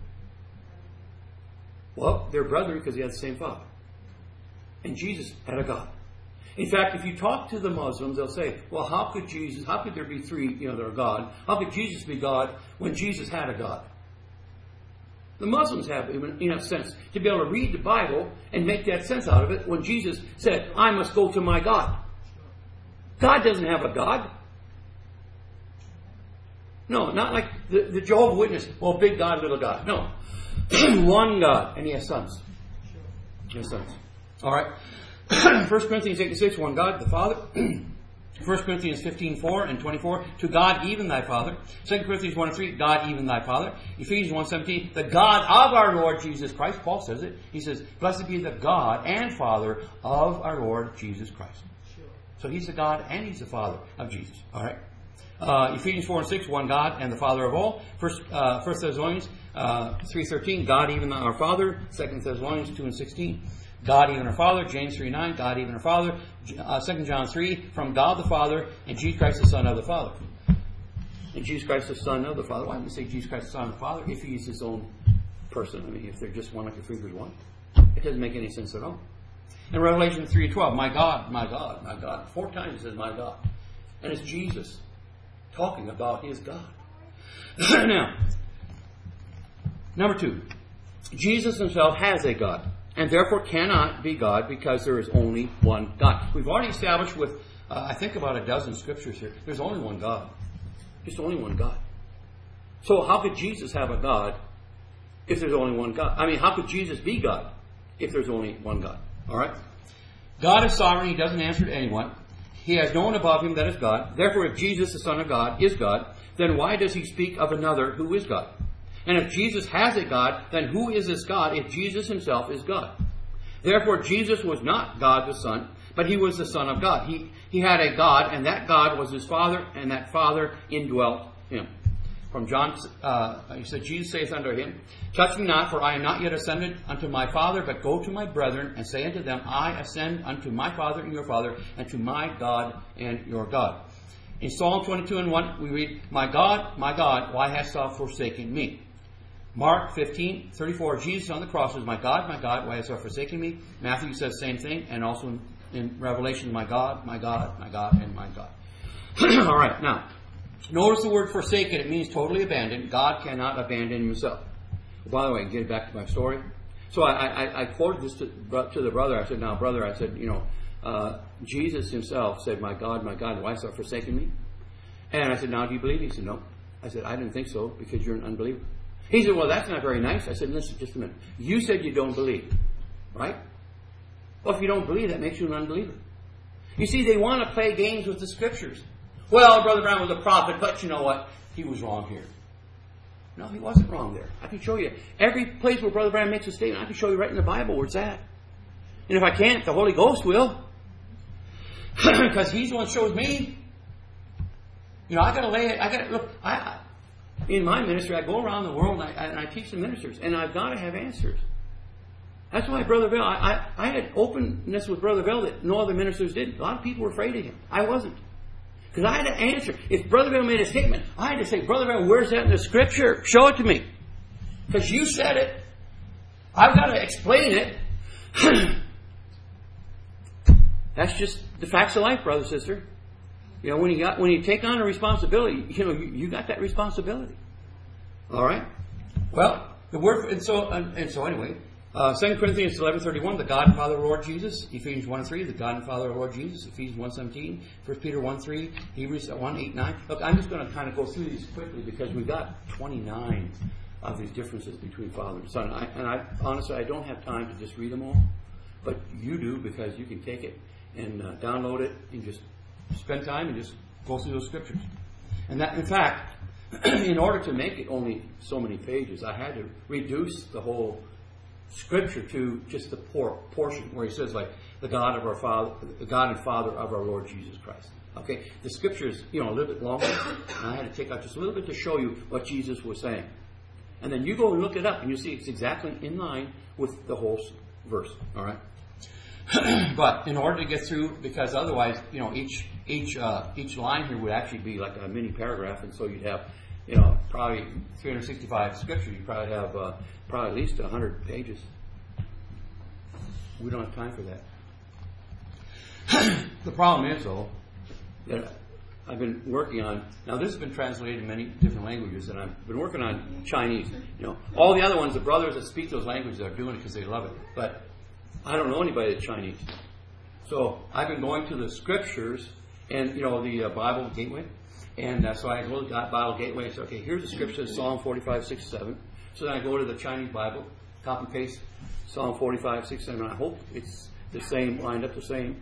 Speaker 2: Well, they're brethren because they have the same Father. And Jesus had a God. In fact, if you talk to the Muslims, they'll say, well, how could Jesus, how could there be three, you know, that are God? How could Jesus be God when Jesus had a God? The Muslims have, in a sense, to be able to read the Bible and make that sense out of it when Jesus said, I must go to my God. God doesn't have a God. No, not like the, the Jehovah's Witness, well, big God, little God. No. One God, and He has sons. He has sons. All right. First Corinthians eight and six, one God, the Father. First Corinthians fifteen four and twenty-four, to God even thy Father. Second Corinthians one and three, God even thy Father. Ephesians one seventeen, the God of our Lord Jesus Christ. Paul says it. He says, blessed be the God and Father of our Lord Jesus Christ. So He's the God and He's the Father of Jesus. All right. Uh, Ephesians four and six, one God and the Father of all. First, uh, First Thessalonians uh, three thirteen, God even our Father. Second Thessalonians two and sixteen, God even our Father. James three nine, God even our Father. Uh, Second John three, from God the Father and Jesus Christ the Son of the Father. And Jesus Christ the Son of the Father. Why didn't they say Jesus Christ the Son of the Father if He's His own person? I mean, if they're just one like a three three one, it doesn't make any sense at all. In Revelation three twelve, my God, my God, my God. Four times it says my God. And it's Jesus talking about His God. Now, number two, Jesus Himself has a God, and therefore cannot be God because there is only one God. We've already established with, uh, I think, about a dozen scriptures here, there's only one God. Just only one God. So how could Jesus have a God if there's only one God? I mean, how could Jesus be God if there's only one God? All right? God is sovereign. He doesn't answer to anyone. He has no one above Him that is God. Therefore, if Jesus, the Son of God, is God, then why does He speak of another who is God? And if Jesus has a God, then who is this God if Jesus Himself is God? Therefore, Jesus was not God the Son, but He was the Son of God. He, he had a God, and that God was His Father, and that Father indwelt Him. From John, uh, he said, Jesus saith unto him, touch me not, for I am not yet ascended unto my Father, but go to my brethren, and say unto them, I ascend unto my Father and your Father, and to my God and your God. In Psalm twenty-two and one, we read, my God, my God, why hast thou forsaken me? Mark fifteen thirty-four, Jesus on the cross says, my God, my God, why hast thou forsaken me? Matthew says the same thing, and also in, in Revelation, my God, my God, my God, and my God. All right, now, notice the word forsaken. It means totally abandoned. God cannot abandon Himself. By the way, get back to my story. So I, I, I quoted this to, to the brother. I said, now, brother, I said, you know, uh, Jesus himself said, my God, my God, why hast thou forsaken me? And I said, now do you believe? He said, no. I said, I didn't think so, because you're an unbeliever. He said, well, that's not very nice. I said, listen, just a minute. You said you don't believe, right? Well, if you don't believe, that makes you an unbeliever. You see, they want to play games with the Scriptures. Well, Brother Brown was a prophet, but you know what? He was wrong here. No, he wasn't wrong there. I can show you. Every place where Brother Brown makes a statement, I can show you right in the Bible where it's at. And if I can't, the Holy Ghost will. Because He's the one who shows me. You know, I got to lay it. I got to look. I, I, in my ministry, I go around the world and I, and I teach the ministers, and I've got to have answers. That's why Brother Bell, I, I, I had openness with Brother Bell that no other ministers did. A lot of people were afraid of him. I wasn't. Because I had to answer. If Brother Bell made a statement, I had to say, Brother Bell, where's that in the Scripture? Show it to me. Because you said it. I've got to explain it. That's just the facts of life, brother, sister. You know, when you got when you take on a responsibility, you know, you, you got that responsibility. All right. Well, the word and so and, and so anyway, uh, Second Corinthians eleven thirty one, the God and Father of the Lord Jesus. Ephesians one three, the God and Father of the Lord Jesus. Ephesians one seventeen, First Peter one three, Hebrews one eight nine. Look, I'm just going to kind of go through these quickly because we've got twenty nine of these differences between Father and Son. I, and I honestly, I don't have time to just read them all, but you do because you can take it and uh, download it and just spend time and just go through those scriptures. And that, in fact, in order to make it only so many pages, I had to reduce the whole scripture to just the por- portion where he says, like, the God of our Father, the God and Father of our Lord Jesus Christ. Okay, the scripture is, you know, a little bit longer, and I had to take out just a little bit to show you what Jesus was saying. And then you go and look it up, and you see it's exactly in line with the whole verse. All right. But in order to get through, because otherwise, you know, each each uh, each line here would actually be like a mini paragraph, and so you'd have, you know, probably three hundred sixty-five scriptures. You probably have uh, probably at least one hundred pages. We don't have time for that. The problem is, though, that I've been working on. Now, this has been translated in many different languages, and I've been working on Chinese. You know, all the other ones, the brothers that speak those languages are doing it because they love it, but I don't know anybody that's Chinese. So I've been going to the scriptures and, you know, the uh, Bible Gateway. And uh, so I go to the Bible Gateway and say, okay, here's the scripture, Psalm forty-five, six, seven. So then I go to the Chinese Bible, copy and paste Psalm forty-five, six, seven. I hope it's the same, lined up the same.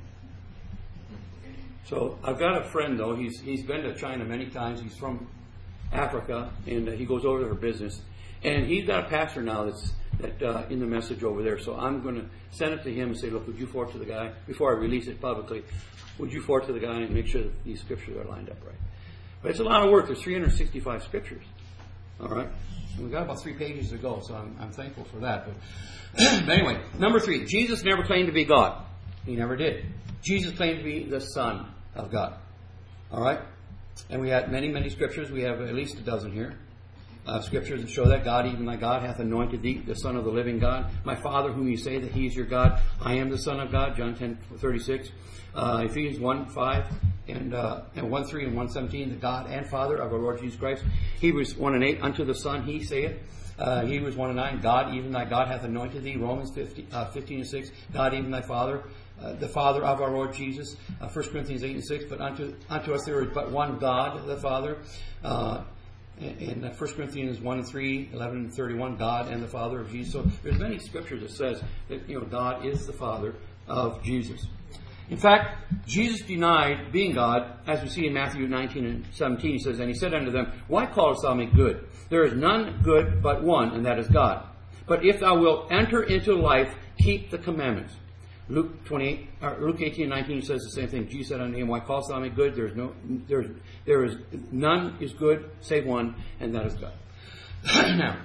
Speaker 2: So I've got a friend, though. He's he's been to China many times. He's from Africa, and uh, he goes over to her business. And he's got a pastor now that's that uh, in the message over there. So I'm going to send it to him and say, look, would you forward to the guy, before I release it publicly, would you forward to the guy and make sure that these scriptures are lined up right? But it's a lot of work. There's three hundred sixty-five scriptures. All right? And we've got about three pages to go, so I'm, I'm thankful for that. But, but anyway, number three, Jesus never claimed to be God. He never did. Jesus claimed to be the Son of God. All right? And we had many, many scriptures. We have at least a dozen here. Uh, scriptures that show that God, even my God, hath anointed thee, the Son of the living God. My Father, whom you say that He is your God, I am the Son of God. John ten thirty-six, uh, Ephesians one five, and uh, and one three and one seventeen. The God and Father of our Lord Jesus Christ. Hebrews one and eight. Unto the Son He saith. Uh, Hebrews one and nine. God, even thy God, hath anointed thee. Romans fifteen, uh, fifteen and six. God, even thy Father. Uh, the Father of our Lord Jesus. Uh, First Corinthians eight and six. But unto unto us there is but one God, the Father. Uh, In First Corinthians one and three, eleven and thirty-one, God and the Father of Jesus. So there's many scriptures that says that, you know, God is the Father of Jesus. In fact, Jesus denied being God, as we see in Matthew nineteen and seventeen. He says, and he said unto them, why callest thou me good? There is none good but one, and that is God. But if thou wilt enter into life, keep the commandments. Luke twenty-eight, or Luke eighteen and nineteen says the same thing. Jesus said unto him, why callest thou me good? There is no, there is, there is none is good save one, and that is God. Now,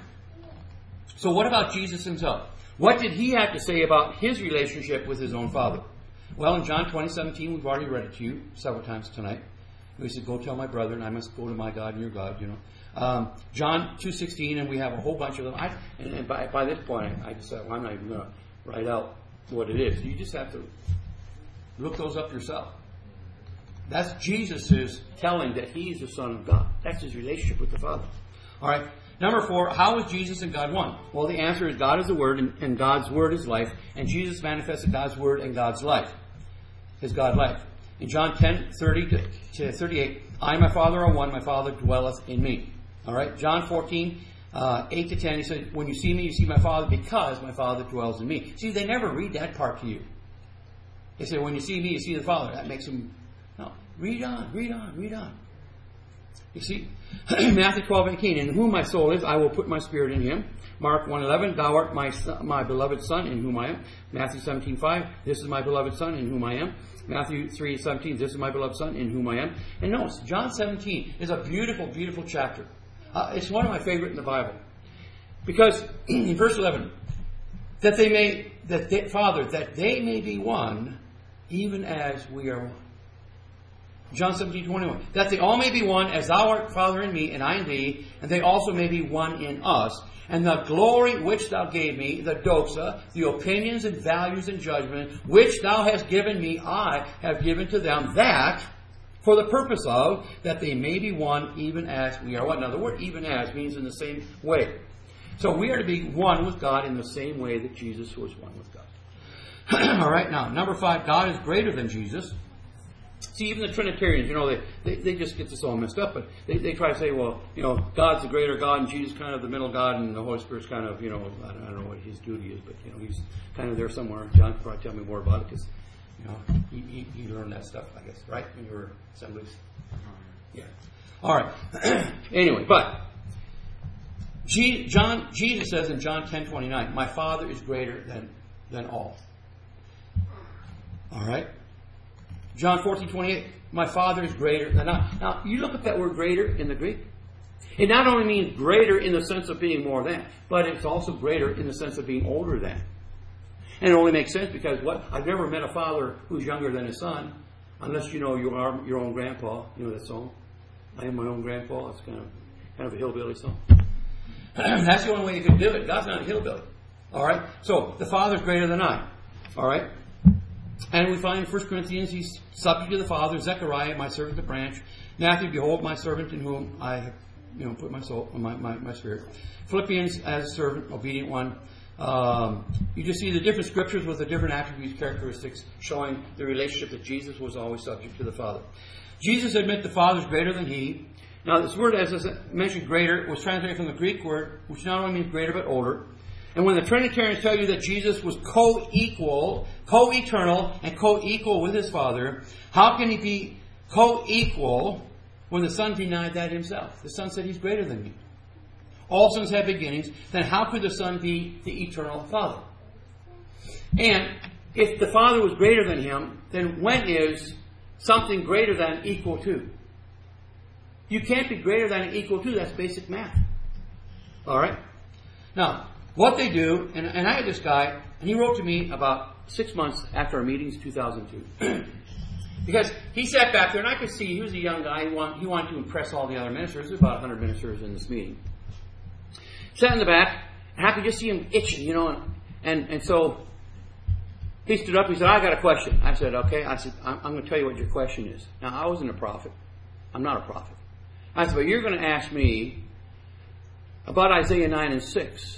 Speaker 2: so what about Jesus himself? What did he have to say about his relationship with his own Father? Well, in John twenty seventeen, we've already read it to you several times tonight. He said, go tell my brother, and I must go to my God and your God, you know. Um, John two sixteen, and we have a whole bunch of them. I, and, and by, by this point, I decided, well, I'm not even going to write out what it is. You just have to look those up yourself. That's Jesus' telling that He's the Son of God. That's His relationship with the Father. All right. Number four, how is Jesus and God one? Well, the answer is God is the Word, and, and God's Word is life, and Jesus manifested God's Word and God's life. is God like? In John ten, thirty to thirty-eight, I and my Father are one, my Father dwelleth in me. All right? John fourteen, uh, eight to ten, he said, when you see me, you see my Father, because my Father dwells in me. See, they never read that part to you. They say, when you see me, you see the Father. That makes them... No, read on, read on, read on. You see, Matthew twelve, eighteen, in whom my soul is, I will put my spirit in him. Mark one eleven, thou art my son, my beloved Son, in whom I am. Matthew seventeen five, this is my beloved Son, in whom I am. Matthew three seventeen, this is my beloved Son, in whom I am. And notice, John seventeen is a beautiful, beautiful chapter. Uh, it's one of my favorite in the Bible. Because in verse eleven, that they may, that they, Father, that they may be one, even as we are one. John seventeen twenty-one, that they all may be one, as thou art, Father, in me, and I in thee, and they also may be one in us. And the glory which thou gave me, the doxa, the opinions and values and judgment, which thou hast given me, I have given to them, that, for the purpose of, that they may be one, even as we are one. Now, the word even as means in the same way. So we are to be one with God in the same way that Jesus was one with God. All right, now, number five, God is greater than Jesus. See, even the Trinitarians, you know, they, they, they just get this all messed up, but they, they try to say, well, you know, God's the greater God, and Jesus kind of the middle God, and the Holy Spirit's kind of, you know, I don't, I don't know what his duty is, but, you know, he's kind of there somewhere. John could probably tell me more about it, because, you know, he, he, he learned that stuff, I guess, right, when you were assemblies? Yeah. All right. Anyway, but, G, John, Jesus says in John ten twenty-nine, my Father is greater than, than all. All right? John fourteen twenty-eight, my Father is greater than I. Now, you look at that word greater in the Greek. It not only means greater in the sense of being more than, but it's also greater in the sense of being older than. And it only makes sense because what I've never met a father who's younger than his son, unless you know you are your own grandpa. You know that song? I am my own grandpa. It's kind of kind of a hillbilly song. That's the only way you can do it. God's not a hillbilly. All right? So, the Father's greater than I. All right? And we find in First Corinthians, he's subject to the Father. Zechariah, my servant, the branch. Matthew, behold, my servant in whom I have, you know, put my soul, my, my, my spirit. Philippians, as a servant, obedient one. Um, you just see the different scriptures with the different attributes, characteristics, showing the relationship that Jesus was always subject to the Father. Jesus admit the Father is greater than he. Now, this word, as I mentioned, greater, was translated from the Greek word, which not only means greater, but older. And when the Trinitarians tell you that Jesus was co-equal, co-eternal, and co-equal with his Father, how can he be co-equal when the Son denied that himself? The Son said he's greater than me. All sons have beginnings. Then how could the Son be the eternal Father? And if the Father was greater than him, then when is something greater than equal to? You can't be greater than and equal to. That's basic math. All right? Now, what they do, and, and I had this guy, and he wrote to me about six months after our meetings, two thousand two. Because he sat back there, and I could see he was a young guy. He, want, he wanted to impress all the other ministers. There's about one hundred ministers in this meeting. Sat in the back, and I could just see him itching, you know. And, and, and so he stood up. He said, I got a question. I said, okay. I said, I'm, I'm going to tell you what your question is. Now, I wasn't a prophet. I'm not a prophet. I said, but you're going to ask me about Isaiah nine and six.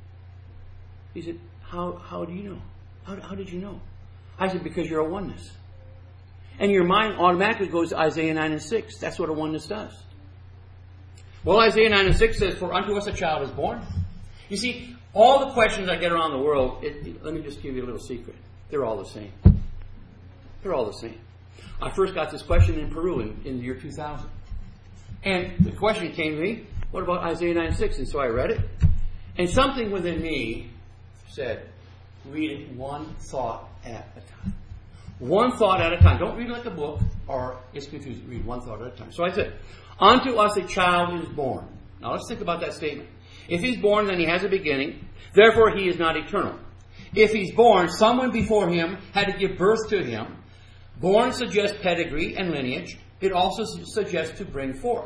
Speaker 2: He said, how how do you know? How, how did you know? I said, because you're a oneness. And your mind automatically goes to Isaiah nine and six. That's what a oneness does. Well, Isaiah nine and six says, for unto us a child is born. You see, all the questions I get around the world, it, it, let me just give you a little secret. They're all the same. They're all the same. I first got this question in Peru in, in the year two thousand. And the question came to me, what about Isaiah nine and six? And so I read it. And something within me said, read it one thought at a time. One thought at a time. Don't read it like a book, or it's confusing. Read one thought at a time. So I said, unto us a child is born. Now let's think about that statement. If he's born, then he has a beginning. Therefore, he is not eternal. If he's born, someone before him had to give birth to him. Born suggests pedigree and lineage. It also suggests to bring forth.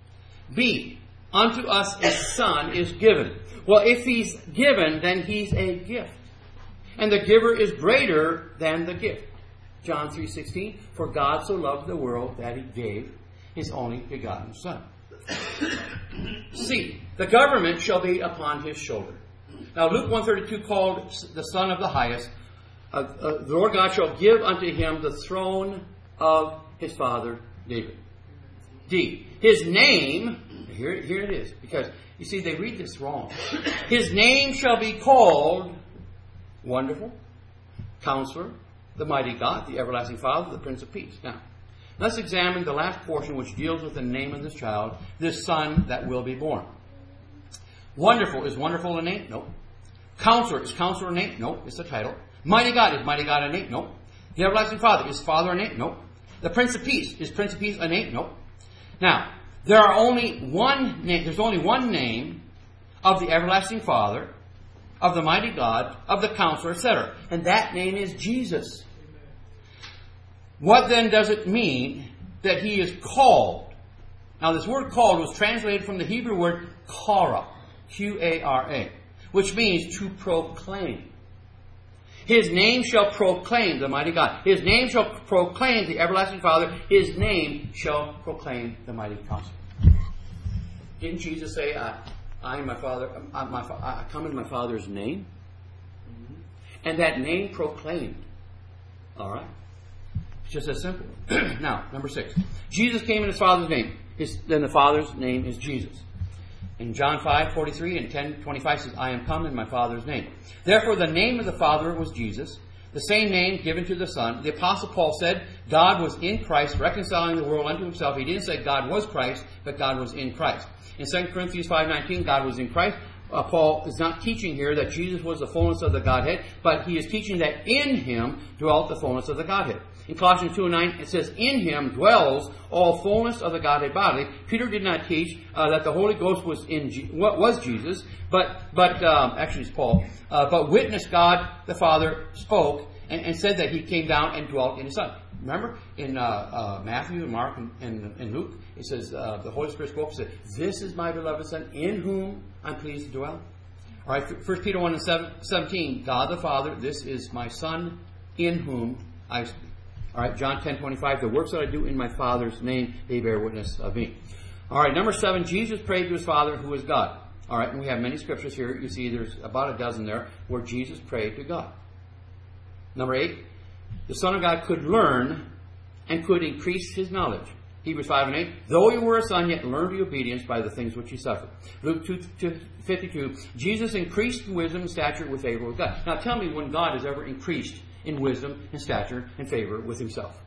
Speaker 2: B, unto us a son is given. Well, if he's given, then he's a gift. And the giver is greater than the gift. John three sixteen, for God so loved the world that he gave his only begotten Son. C, the government shall be upon his shoulder. Now, Luke one thirty-two called the Son of the Highest uh, uh, the Lord God shall give unto him the throne of his father David. D. His name, here, here it is, because you see, they read this wrong. His name shall be called Wonderful, Counselor, the Mighty God, the Everlasting Father, the Prince of Peace. Now, let's examine the last portion which deals with the name of this child, this son that will be born. Wonderful, is Wonderful a name? No. Counselor, is Counselor a name? No, it's a title. Mighty God, is Mighty God a name? No. The Everlasting Father, is Father a name? No. The Prince of Peace, is Prince of Peace a name? No. Now, there are only one name, there's only one name of the Everlasting Father, of the Mighty God, of the Counselor, et cetera. And that name is Jesus. What then does it mean that he is called? Now this word called was translated from the Hebrew word kara, Q A R A, which means to proclaim. His name shall proclaim the Mighty God. His name shall proclaim the Everlasting Father. His name shall proclaim the Mighty Counselor. Didn't Jesus say, I, I am my Father, I, my, I come in my Father's name? And that name proclaimed. All right? It's just as simple. Now, number six. Jesus came in his Father's name. His, then the Father's name is Jesus. In John five forty-three and ten twenty-five says, I am come in my Father's name. Therefore the name of the Father was Jesus, the same name given to the Son. The Apostle Paul said God was in Christ, reconciling the world unto himself. He didn't say God was Christ, but God was in Christ. In Second Corinthians five nineteen, God was in Christ. Uh, Paul is not teaching here that Jesus was the fullness of the Godhead, but he is teaching that in him dwelt the fullness of the Godhead. In Colossians two and nine, it says, in him dwells all fullness of the Godhead bodily. Peter did not teach uh, that the Holy Ghost was in Je- what was Jesus, but but um, actually it's Paul, uh, but witnessed God the Father spoke and, and said that he came down and dwelt in his Son. Remember in uh, uh, Matthew and Mark and, and, and Luke, it says uh, the Holy Spirit spoke and said, this is my beloved Son in whom I'm pleased to dwell. All right, First Peter one and seventeen, God the Father, this is my Son in whom I speak. All right, John ten twenty-five, the works that I do in my Father's name, they bear witness of me. All right, number seven, Jesus prayed to his Father who is God. All right, and we have many scriptures here. You see there's about a dozen there where Jesus prayed to God. Number eight, the Son of God could learn and could increase his knowledge. Hebrews five and eight, though he were a son, yet learned the obedience by the things which he suffered. Luke two fifty-two, Jesus increased in wisdom and stature with favor with God. Now tell me when God has ever increased in wisdom and stature and favor with himself.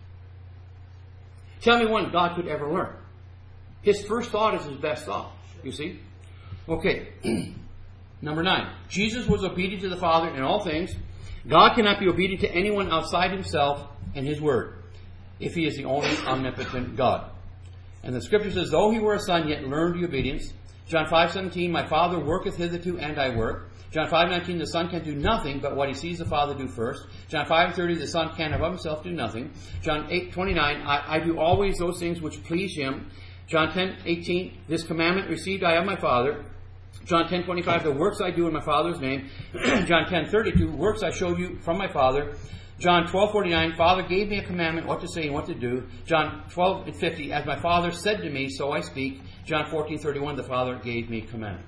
Speaker 2: Tell me when God could ever learn. His first thought is his best thought. You see? Okay. Number nine. Jesus was obedient to the Father in all things. God cannot be obedient to anyone outside himself and his word, if he is the only omnipotent God. And the scripture says, though he were a son, yet learned the obedience. John five seventeen, my Father worketh hitherto, and I work. John five nineteen, the Son can do nothing but what he sees the Father do first. John five thirty, the Son can of himself do nothing. John eight twenty-nine, I, I do always those things which please him. John ten eighteen, this commandment received I of my Father. John ten twenty-five, the works I do in my Father's name. John ten thirty-two, works I show you from my Father. John twelve forty-nine, Father gave me a commandment what to say and what to do. John twelve fifty, as my Father said to me, so I speak. John fourteen thirty-one, the Father gave me commandment.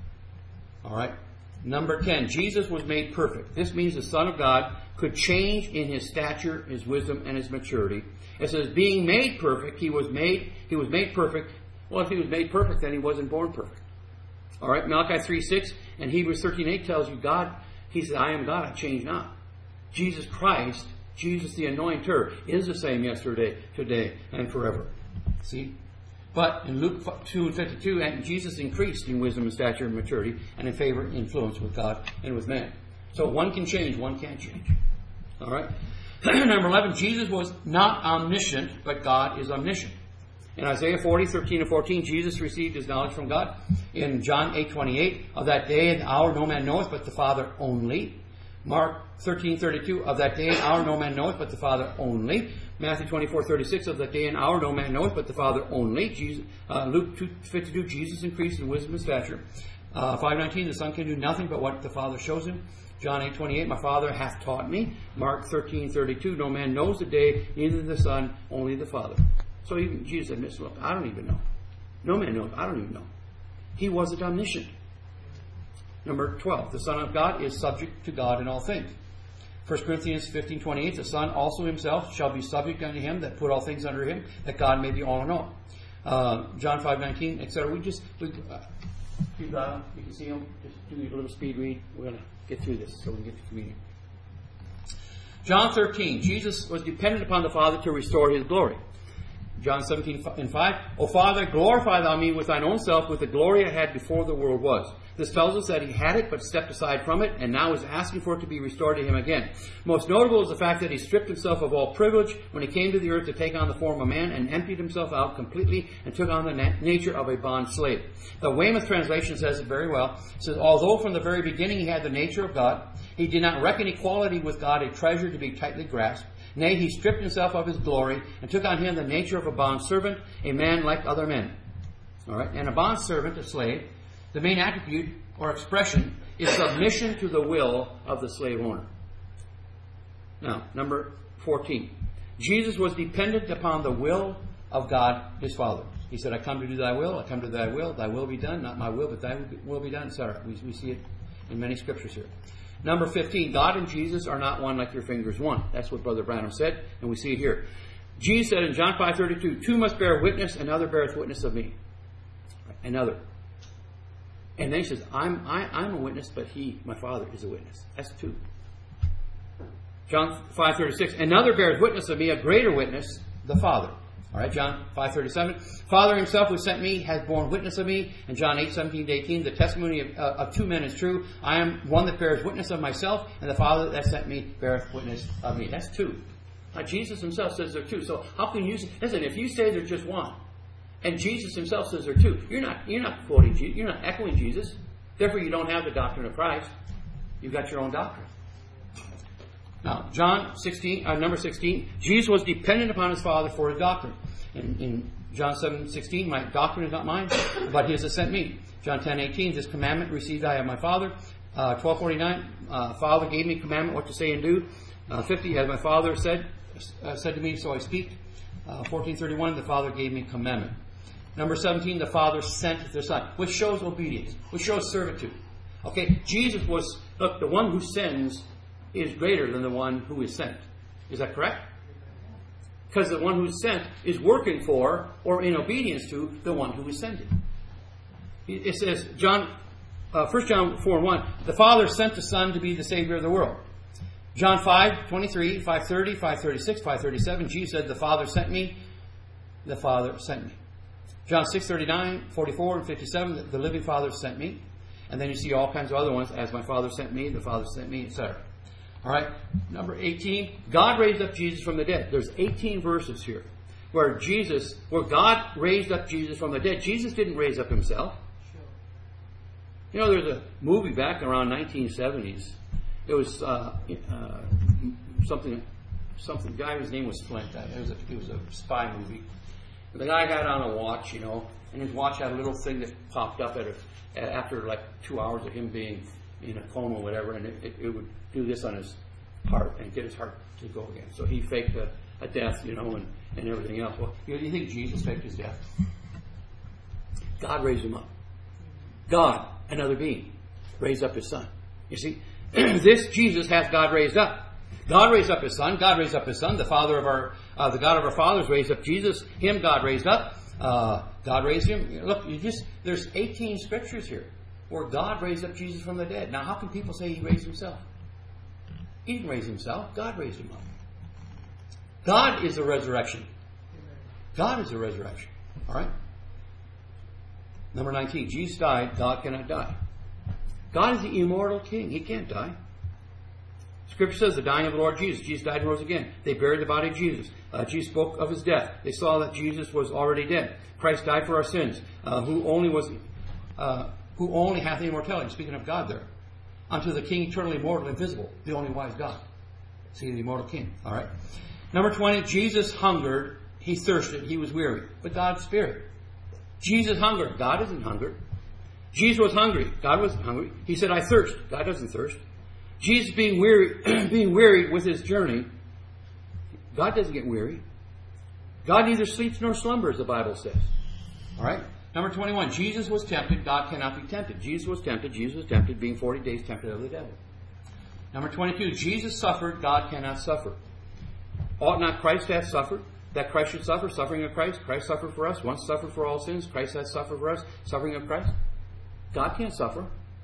Speaker 2: All right. Number ten, Jesus was made perfect. This means the Son of God could change in his stature, his wisdom, and his maturity. It says, being made perfect, he was made, he was made perfect. Well, if he was made perfect, then he wasn't born perfect. All right, Malachi three six and Hebrews thirteen eight tells you God, he said, I am God, I change not. Jesus Christ, Jesus the Anointer, is the same yesterday, today, and forever. See? But in Luke two and fifty-two, and Jesus increased in wisdom and stature and maturity, and in favor and influence with God and with man. So one can change, one can't change. All right? Number eleven, Jesus was not omniscient, but God is omniscient. In Isaiah forty, thirteen and fourteen, Jesus received his knowledge from God. In John eight twenty-eight, of that day and hour no man knoweth but the Father only. Mark thirteen thirty-two, of that day and hour no man knoweth but the Father only. Matthew twenty-four thirty-six, of that day and hour no man knoweth but the Father only. Jesus, uh, Luke two fifty-two, Jesus increased in wisdom and stature. Uh, five nineteen, the Son can do nothing but what the Father shows him. John eight twenty-eight, my Father hath taught me. Mark thirteen thirty-two, no man knows the day, neither the Son, only the Father. So even Jesus admits, look, I don't even know. No man knows, I don't even know. He wasn't omniscient. Number twelve, the Son of God is subject to God in all things. First Corinthians fifteen twenty-eight, the Son also himself shall be subject unto him that put all things under him, that God may be all in all. Uh, John five nineteen, et cetera. We just, we, uh, you, got, you can see them. Just do a little speed read. We're going to get through this so we can get to communion. John thirteen, Jesus was dependent upon the Father to restore his glory. John seventeen and five, O Father, glorify thou me with thine own self, with the glory I had before the world was. This tells us that he had it, but stepped aside from it, and now is asking for it to be restored to him again. Most notable is the fact that he stripped himself of all privilege when he came to the earth to take on the form of man, and emptied himself out completely and took on the na- nature of a bond slave. The Weymouth translation says it very well. It says, although from the very beginning he had the nature of God, he did not reckon equality with God a treasure to be tightly grasped. Nay, he stripped himself of his glory and took on him the nature of a bondservant, a man like other men. All right, and a bondservant, a slave, the main attribute or expression is submission to the will of the slave owner. Now, number fourteen. Jesus was dependent upon the will of God, his Father. He said, I come to do thy will, I come to thy will, thy will be done, not my will, but thy will be done, et cetera. We, we see it in many scriptures here. Number fifteen, God and Jesus are not one like your fingers one. That's what Brother Branham said, and we see it here. Jesus said in John five thirty-two, two must bear witness, another beareth witness of me. Another. And then he says, I'm, I, I'm a witness, but he, my Father, is a witness. That's two. John five thirty-six, another beareth witness of me, a greater witness, the Father. All right, John five thirty-seven, Father himself who sent me has borne witness of me. And John eight seventeen to eighteen, the testimony of, uh, of two men is true. I am one that bears witness of myself, and the Father that sent me beareth witness of me. That's two. Now, Jesus himself says there are two. So how can you say, listen, if you say there's just one, and Jesus himself says there are two, you're not you're not quoting Jesus, you're not echoing Jesus. Therefore, you don't have the doctrine of Christ. You've got your own doctrine. Now, John sixteen, uh, number sixteen, Jesus was dependent upon his Father for his doctrine. In, in John seven sixteen, my doctrine is not mine, but his that sent me. John ten eighteen, this commandment received I of my Father. Uh, twelve forty-nine, uh, Father gave me commandment what to say and do. Uh, fifty, as my Father said uh, said to me, so I speak. Uh, fourteen thirty-one, the Father gave me commandment. Number seventeen, the Father sent the Son, which shows obedience, which shows servitude. Okay, Jesus was, look, the one who sends is greater than the one who is sent. Is that correct? Because the one who's sent is working for or in obedience to the one who is sending. It says, John, uh, First John four and one, the Father sent the Son to be the Savior of the world. John five twenty-three, five thirty, five thirty-six, five thirty-seven, Jesus said, the Father sent me, the Father sent me. John six thirty-nine, forty-four, and fifty-seven, the, the living Father sent me. And then you see all kinds of other ones, as my Father sent me, the Father sent me, et cetera. All right, number eighteen, God raised up Jesus from the dead. There's eighteen verses here where Jesus, where God raised up Jesus from the dead. Jesus didn't raise up himself. You know, there's a movie back around nineteen seventies. It was uh, uh, something, something. The guy whose name was Flint. It was a, it was a spy movie. The guy had on a watch, you know, and his watch had a little thing that popped up at a, after like two hours of him being in a coma or whatever, and it, it, it would do this on his heart and get his heart to go again. So he faked a, a death, you know, and, and everything else. Well, you, you think Jesus faked his death? God raised him up. God, another being, raised up his Son. You see, this Jesus has God raised up. God raised up his Son. God raised up his Son. The Father of our, uh, the God of our fathers raised up Jesus. Him God raised up. Uh, God raised him. Look, you just there's eighteen scriptures here where God raised up Jesus from the dead. Now, how can people say he raised himself? He didn't raise himself. God raised him up. God is the resurrection. God is the resurrection. All right? Number nineteen. Jesus died. God cannot die. God is the immortal King. He can't die. Scripture says the dying of the Lord Jesus. Jesus died and rose again. They buried the body of Jesus. Uh, Jesus spoke of his death. They saw that Jesus was already dead. Christ died for our sins. Uh, who only was... Uh, who only hath immortality, speaking of God there, unto the King eternally immortal, invisible, the only wise God. See, the immortal King. All right. Number twenty, Jesus hungered, he thirsted, he was weary. But God's Spirit. Jesus hungered. God isn't hungered. Jesus was hungry. God wasn't hungry. He said, I thirst. God doesn't thirst. Jesus being weary, being wearied with his journey. God doesn't get weary. God neither sleeps nor slumbers, the Bible says. All right. Number twenty-one, Jesus was tempted. God cannot be tempted. Jesus was tempted. Jesus was tempted, being forty days tempted of the devil. Number twenty-two, Jesus suffered, God cannot suffer. Ought not Christ to have suffered? That Christ should suffer, suffering of Christ. Christ suffered for us, once suffered for all sins. Christ has suffered for us, suffering of Christ. God can't suffer.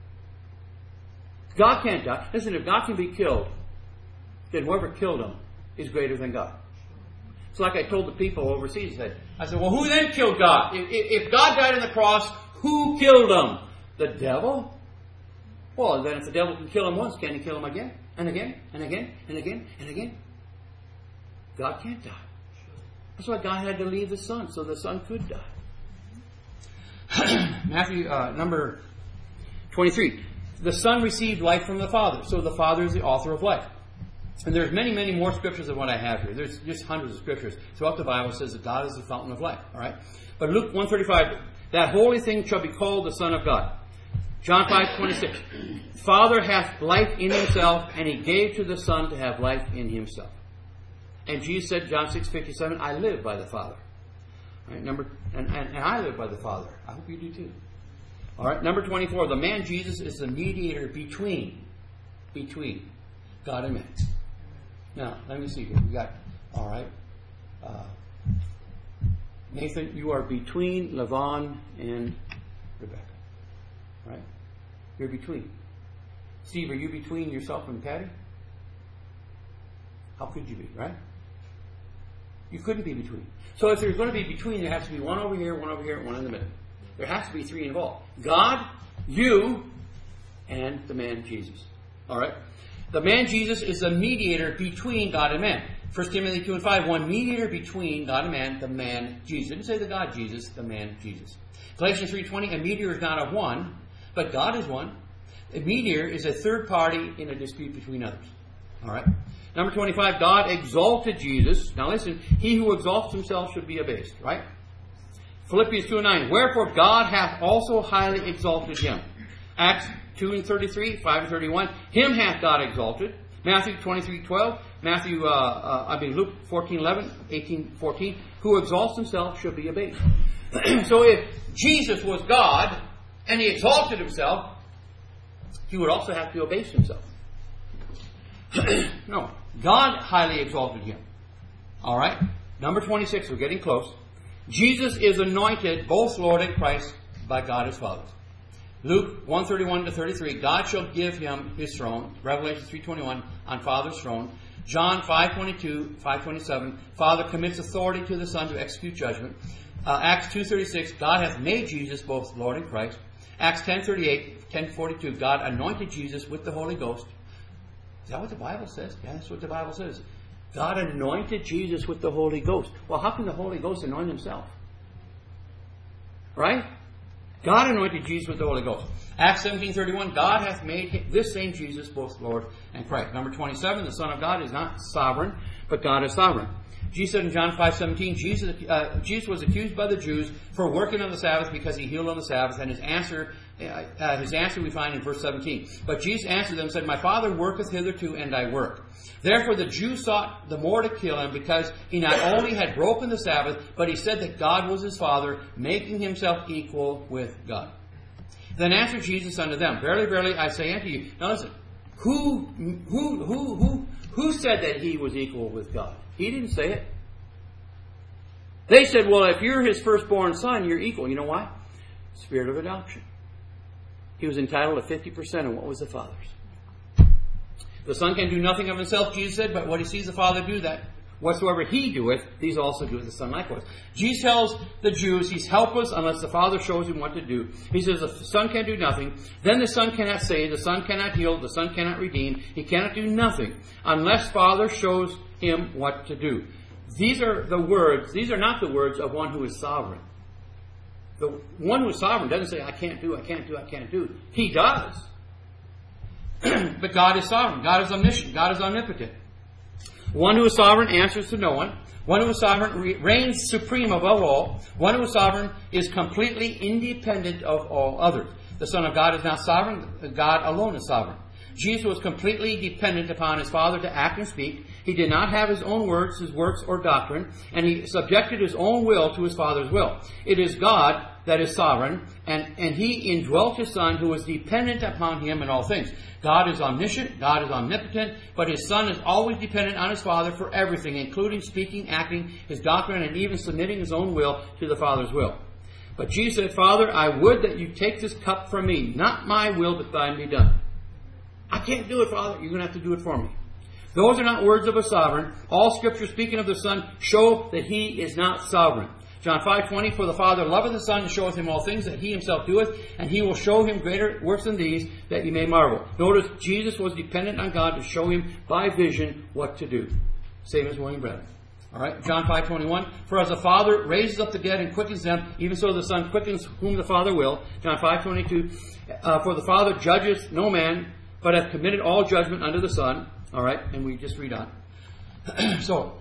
Speaker 2: God can't die. Listen, if God can be killed, then whoever killed him is greater than God. It's like I told the people overseas. That I said, well, who then killed God? If, if God died on the cross, who killed him? The devil? Well, then if the devil can kill him once, can he kill him again? And again? And again? And again? And again? God can't die. That's why God had to leave the Son, so the Son could die. Matthew, uh, number twenty-three. The Son received life from the Father, so the Father is the author of life. And there's many, many more scriptures than what I have here. There's just hundreds of scriptures throughout the Bible that says that God is the fountain of life. All right? But Luke one thirty-five, that holy thing shall be called the Son of God. John five twenty-six, Father hath life in himself, and he gave to the Son to have life in himself. And Jesus said, John six fifty-seven, I live by the Father. All right, number, and, and, and I live by the Father. I hope you do too. All right, number twenty-four, the man Jesus is the mediator between, between God and man. Now, let me see here. We got, all right. Uh, Nathan, you are between Lavan and Rebecca. Right? You're between. Steve, are you between yourself and Patty? How could you be, right? You couldn't be between. So if there's going to be between, there has to be one over here, one over here, and one in the middle. There has to be three involved. God, you, and the man Jesus. All right? The man Jesus is the mediator between God and man. First Timothy two and five, one mediator between God and man, the man Jesus. It didn't say the God Jesus, the man Jesus. Galatians three twenty, a mediator is not of one, but God is one. A mediator is a third party in a dispute between others. All right? Number twenty-five, God exalted Jesus. Now listen, he who exalts himself should be abased, right? Philippians two and nine, wherefore God hath also highly exalted him. Acts two and thirty-three, five and thirty-one, him hath God exalted. Matthew twenty-three twelve, Matthew, uh, uh, I mean Luke fourteen eleven, eighteen fourteen, who exalts himself should be abased. So if Jesus was God and he exalted himself, he would also have to abase himself. No, God highly exalted him. All right, number twenty-six, we're getting close. Jesus is anointed both Lord and Christ by God his Father. Luke one thirty-one to thirty-three, God shall give him his throne. Revelation three twenty-one, on Father's throne. John five twenty-two, five twenty-seven, Father commits authority to the Son to execute judgment. Uh, Acts two thirty-six, God hath made Jesus both Lord and Christ. Acts ten thirty-eight, ten forty-two, God anointed Jesus with the Holy Ghost. Is that what the Bible says? Yeah, that's what the Bible says. God anointed Jesus with the Holy Ghost. Well, how can the Holy Ghost anoint himself? Right? God anointed Jesus with the Holy Ghost. Acts seventeen thirty-one, God hath made this same Jesus both Lord and Christ. Number twenty-seven, the Son of God is not sovereign, but God is sovereign. Jesus said in John five seventeen, Jesus, uh, Jesus was accused by the Jews for working on the Sabbath because he healed on the Sabbath, and his answer, uh, uh, his answer we find in verse seventeen. But Jesus answered them and said, my Father worketh hitherto, and I work. Therefore the Jews sought the more to kill him, because he not only had broken the Sabbath, but he said that God was his Father, making himself equal with God. Then answered Jesus unto them, verily, verily, I say unto you. Now listen, who, who, who, who, who said that he was equal with God? He didn't say it. They said, well, if you're his firstborn son, you're equal. You know why? Spirit of adoption. He was entitled to fifty percent of what was the Father's. The Son can do nothing of himself, Jesus said, but what he sees the Father do, that whatsoever he doeth, these also doeth the Son likewise. Jesus tells the Jews he's helpless unless the Father shows him what to do. He says the Son can do nothing. Then the Son cannot save. The Son cannot heal. The Son cannot redeem. He cannot do nothing unless Father shows him what to do. These are the words, these are not the words of one who is sovereign. The one who is sovereign doesn't say, I can't do, I can't do, I can't do. He does. But God is sovereign. God is omniscient. God is omnipotent. One who is sovereign answers to no one. One who is sovereign reigns supreme above all. One who is sovereign is completely independent of all others. The Son of God is not sovereign. God alone is sovereign. Jesus was completely dependent upon his Father to act and speak. He did not have his own words, his works, or doctrine, and he subjected his own will to his Father's will. It is God that is sovereign, and, and he indwelt his Son, who was dependent upon him in all things. God is omniscient, God is omnipotent, but his Son is always dependent on his Father for everything, including speaking, acting, his doctrine, and even submitting his own will to the Father's will. But Jesus said, Father, I would that you take this cup from me. Not my will, but thine be done. I can't do it, Father. You're going to have to do it for me. Those are not words of a sovereign. All Scripture speaking of the Son show that he is not sovereign. John five twenty, for the Father loveth the Son and showeth him all things that he himself doeth, and he will show him greater works than these, that ye may marvel. Notice, Jesus was dependent on God to show him by vision what to do. Same as William Brennan. All right, John five twenty-one, for as the Father raises up the dead and quickens them, even so the Son quickens whom the Father will. John five twenty-two, uh, for the Father judges no man, but hath committed all judgment unto the Son. All right, and we just read on. So,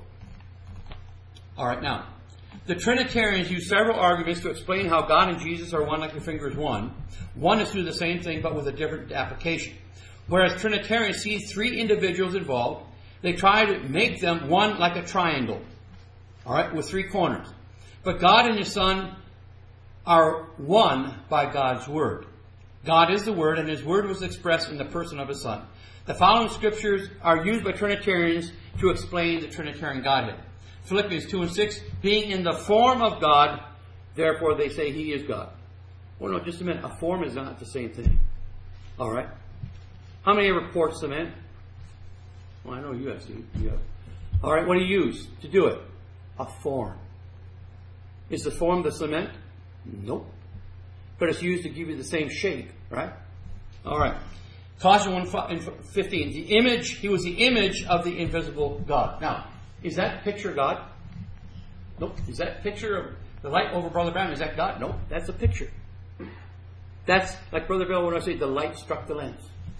Speaker 2: all right, now, the Trinitarians use several arguments to explain how God and Jesus are one like your finger is one. One is do the same thing, but with a different application. Whereas Trinitarians see three individuals involved, they try to make them one like a triangle, all right, with three corners. But God and his Son are one by God's Word. God is the Word, and his Word was expressed in the person of his Son. The following scriptures are used by Trinitarians to explain the Trinitarian Godhead. Philippians two and six, being in the form of God, therefore they say he is God. Well, no, just a minute. A form is not the same thing. All right. How many ever poured cement? Well, I know you have, Steve. You have. All right, what do you use to do it? A form. Is the form the cement? Nope. But it's used to give you the same shape, right? All right. Colossians one fifteen, the image, he was the image of the invisible God. Now, is that picture God? Nope. Is that picture of the light over Brother Brown? Is that God? Nope. That's a picture. That's like Brother Bill when I say the light struck the lens.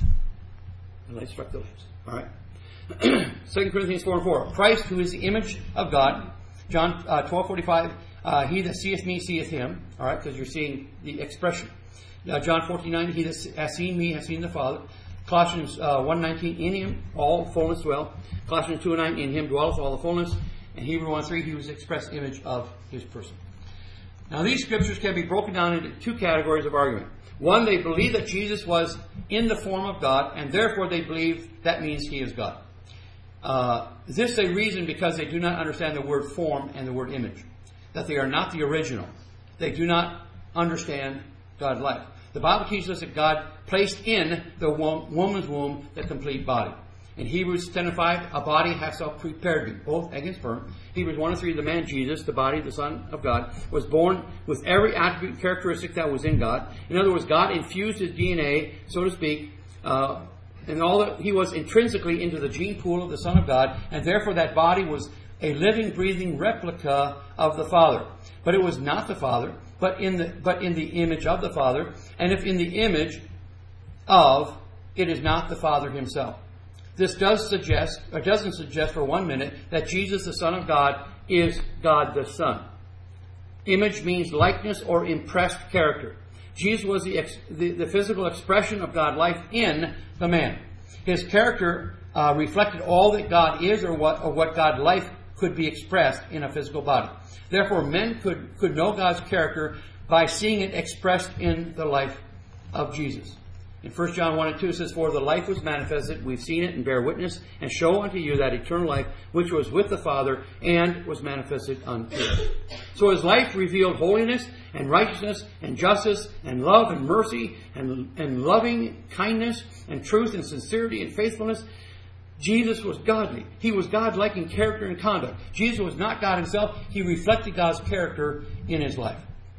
Speaker 2: The light struck the lens. All right. Second Corinthians four and four. Christ, who is the image of God. John uh, twelve forty-five. Uh, he that seeth me seeth him. All right, because you're seeing the expression. Uh, John fourteen nine. He that has seen me has seen the Father. Colossians uh, one nineteen. In him all fullness dwell. Colossians two and nine. In him dwelleth all the fullness. And Hebrews one three. He was the express image of his person. Now these scriptures can be broken down into two categories of argument. One, they believe that Jesus was in the form of God, and therefore they believe that means he is God. Uh, this they reason because they do not understand the word form and the word image. That they are not the original. They do not understand God's life. The Bible teaches us that God placed in the woman's womb the complete body. In Hebrews ten and five, a body hast thou prepared me, both egg and sperm. Hebrews one and three, the man Jesus, the body, the Son of God, was born with every attribute and characteristic that was in God. In other words, God infused his D N A, so to speak, uh, and all that he was intrinsically into the gene pool of the Son of God, and therefore that body was a living, breathing replica of the Father. But it was not the Father, but in the but in the image of the Father. And if in the image of, it is not the Father himself. This does suggest, or doesn't suggest for one minute, that Jesus, the Son of God, is God the Son. Image means likeness or impressed character. Jesus was the, ex, the, the physical expression of God's life in the man. His character uh, reflected all that God is, or what, or what God's life could be expressed in a physical body. Therefore, men could, could know God's character by seeing it expressed in the life of Jesus. In First John one and two it says, for the life was manifested, we've seen it and bear witness, and show unto you that eternal life which was with the Father and was manifested unto us. So his life revealed holiness and righteousness and justice and love and mercy and, and loving kindness and truth and sincerity and faithfulness. Jesus was godly. He was God-like in character and conduct. Jesus was not God himself. He reflected God's character in his life.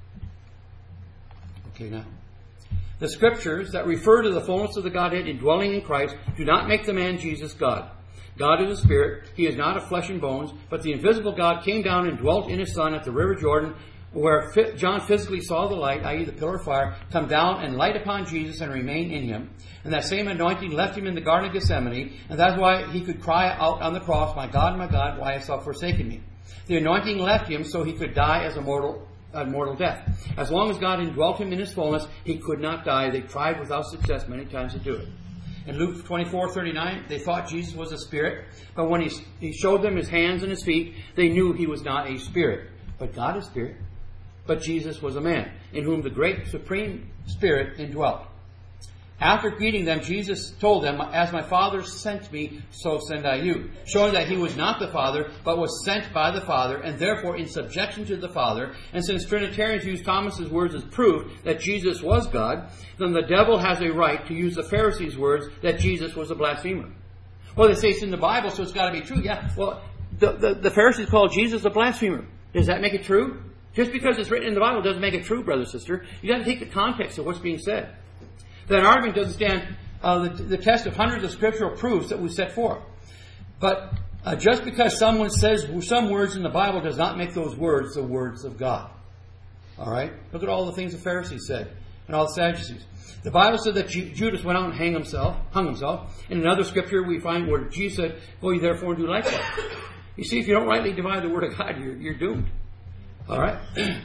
Speaker 2: Okay, now. The scriptures that refer to the fullness of the Godhead indwelling in Christ do not make the man Jesus God. God is a spirit. He is not of flesh and bones, but the invisible God came down and dwelt in his Son at the river Jordan, where John physically saw the light, that is the pillar of fire, come down and light upon Jesus and remain in him. And that same anointing left him in the Garden of Gethsemane, and that's why he could cry out on the cross, my God, my God, why hast thou forsaken me? The anointing left him so he could die as a mortal A mortal death. As long as God indwelt him in his fullness, he could not die. They tried without success many times to do it. In Luke twenty-four thirty-nine, they thought Jesus was a spirit, but when he, he showed them his hands and his feet, they knew he was not a spirit. But God is spirit. But Jesus was a man, in whom the great supreme Spirit indwelt. After greeting them, Jesus told them, "As my Father sent me, so send I you." Showing that he was not the Father, but was sent by the Father, and therefore in subjection to the Father. And since Trinitarians use Thomas's words as proof that Jesus was God, then the devil has a right to use the Pharisees' words that Jesus was a blasphemer. Well, they say it's in the Bible, so it's got to be true. Yeah, well, the, the, the Pharisees called Jesus a blasphemer. Does that make it true? Just because it's written in the Bible doesn't make it true, brother, sister. You got to take the context of what's being said. That argument doesn't stand uh, the, the test of hundreds of scriptural proofs that we set forth. But uh, just because someone says some words in the Bible does not make those words the words of God. All right? Look at all the things the Pharisees said and all the Sadducees. The Bible said that Ju- Judas went out and hung himself, hung himself. In another scripture we find where Jesus said, "Go ye therefore and do likewise." You see, if you don't rightly divide the word of God, you're, you're doomed. All right?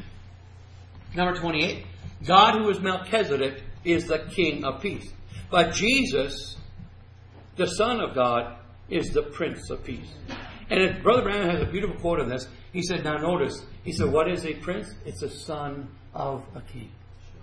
Speaker 2: Number twenty-eight. God, who is Melchizedek, is the King of Peace. But Jesus, the Son of God, is the Prince of Peace. And if Brother Branham has a beautiful quote on this. He said, now notice, he said, what is a prince? It's a son of a king.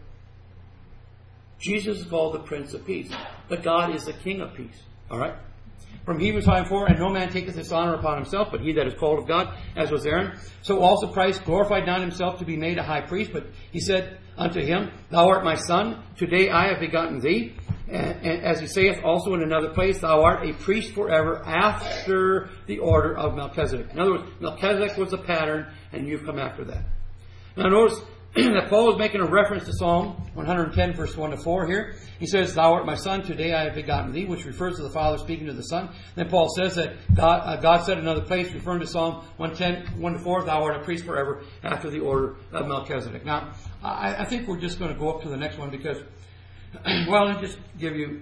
Speaker 2: Jesus is called the Prince of Peace. But God is the King of Peace. All right? From Hebrews five four, and no man taketh this honor upon himself, but he that is called of God, as was Aaron. So also Christ glorified not himself to be made a high priest, but he said unto him, Thou art my son, today I have begotten thee. And, and as he saith also in another place, Thou art a priest forever after the order of Melchizedek. In other words, Melchizedek was the pattern, and you've come after that. Now notice that Paul is making a reference to Psalm one ten, verse one to four here. He says, Thou art my son, today I have begotten thee, which refers to the Father speaking to the Son. Then Paul says that God, uh, God said in another place, referring to Psalm one ten, one to four, Thou art a priest forever after the order of Melchizedek. Now, I, I think we're just going to go up to the next one because, well, let me just give you,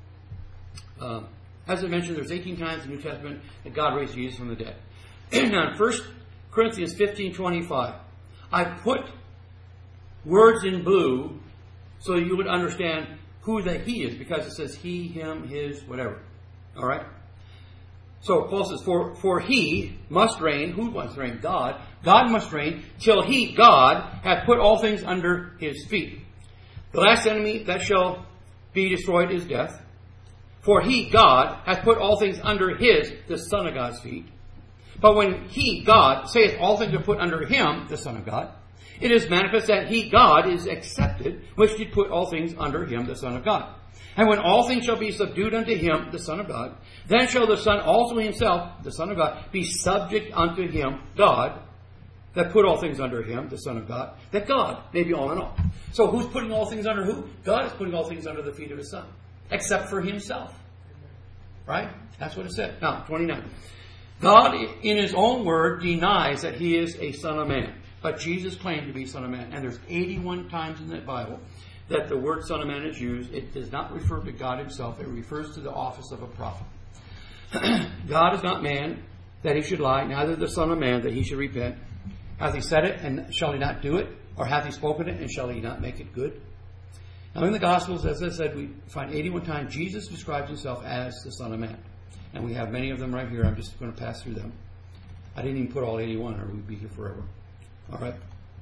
Speaker 2: uh, as I mentioned, there's eighteen times in the New Testament that God raised Jesus from the dead. Now, in First Corinthians fifteen twenty-five, I put words in blue so you would understand who that he is, because it says he, him, his, whatever. All right? So Paul says, for, for he must reign. Who must reign? God. God must reign till he, God, hath put all things under his feet. The last enemy that shall be destroyed is death. For he, God, hath put all things under his, the Son of God's feet. But when he, God, saith all things are put under him, the Son of God, it is manifest that he, God, is accepted, which did put all things under him, the Son of God. And when all things shall be subdued unto him, the Son of God, then shall the Son also himself, the Son of God, be subject unto him, God, that put all things under him, the Son of God, that God may be all in all. So who's putting all things under who? God is putting all things under the feet of his Son, except for himself. Right? That's what it said. Now, twenty-nine. God, in his own word, denies that he is a Son of Man. But Jesus claimed to be Son of Man. And there's eighty-one times in that Bible that the word Son of Man is used. It does not refer to God himself. It refers to the office of a prophet. God is not man that he should lie, neither the Son of Man that he should repent. Hath he said it, and shall he not do it? Or hath he spoken it, and shall he not make it good? Now in the Gospels, as I said, we find eighty-one times Jesus describes himself as the Son of Man. And we have many of them right here. I'm just going to pass through them. I didn't even put all eighty-one, or we'd be here forever. All right.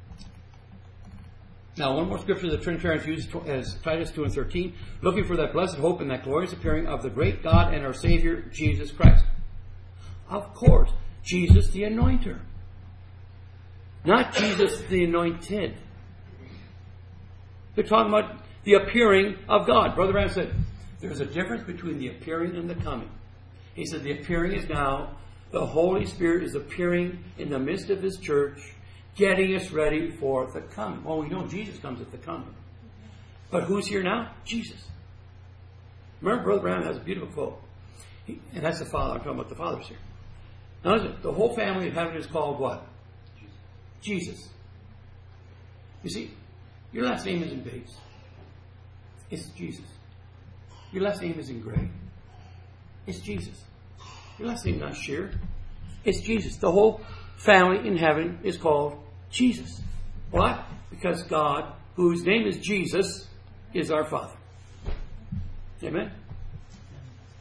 Speaker 2: Now, one more scripture the Trinitarians use as Titus two and thirteen, looking for that blessed hope and that glorious appearing of the great God and our Savior, Jesus Christ. Of course, Jesus the Anointer. Not Jesus the Anointed. They're talking about the appearing of God. Brother Branham said, there's a difference between the appearing and the coming. He said the appearing is now. The Holy Spirit is appearing in the midst of his church, getting us ready for the coming. Well, we know Jesus comes at the coming. But who's here now? Jesus. Remember, Brother Branham has a beautiful quote. He, and that's the Father. I'm talking about the Father's here. Now, the whole family of heaven is called what? Jesus. Jesus. You see, your last name isn't Bates. It's Jesus. Your last name isn't Gray. It's Jesus. Your last name is not Shear. It's Jesus. The whole family in heaven is called Jesus. Why? Because God, whose name is Jesus, is our Father. Amen?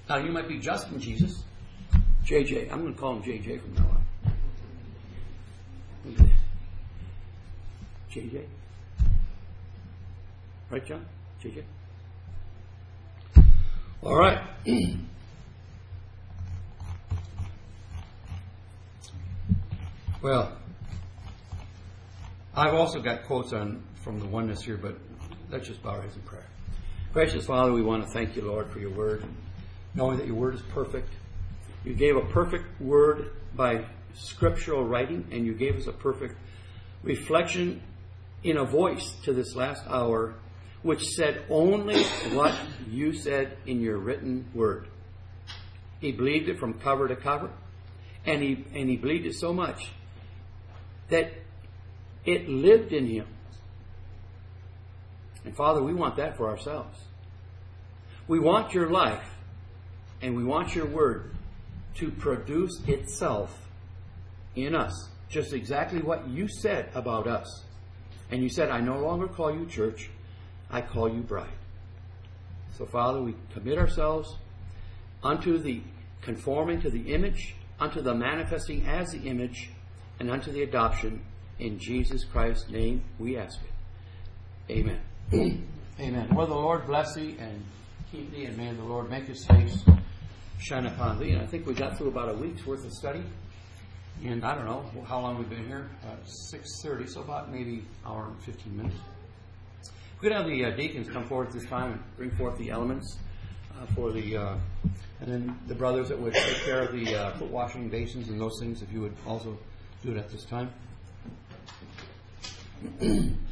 Speaker 2: Now, you might be Justin Jesus. J J. I'm going to call him J J from now on. J J. Right, John? J J? All right. Well, I've also got quotes on from the oneness here, but let's just bow our heads in prayer. Gracious Father, we want to thank you, Lord, for your word, knowing that your word is perfect. You gave a perfect word by scriptural writing, and you gave us a perfect reflection in a voice to this last hour, which said only what you said in your written word. He believed it from cover to cover, and he and he believed it so much that it lived in him. And Father, we want that for ourselves. We want your life, and we want your word to produce itself in us, just exactly what you said about us. And you said, I no longer call you church, I call you bride. So Father, we commit ourselves unto the conforming to the image, unto the manifesting as the image, and unto the adoption. In Jesus Christ's name we ask it. Amen. Amen. Well, the Lord bless thee and keep thee, and may the Lord make his face shine upon thee. And I think we got through about a week's worth of study. And I don't know how long we've been here. Uh, six thirty, so about maybe an hour and fifteen minutes. We're going to have the uh, deacons come forward at this time and bring forth the elements uh, for the, uh, and then the brothers that would take care of the uh, foot washing basins and those things, if you would also do it at this time.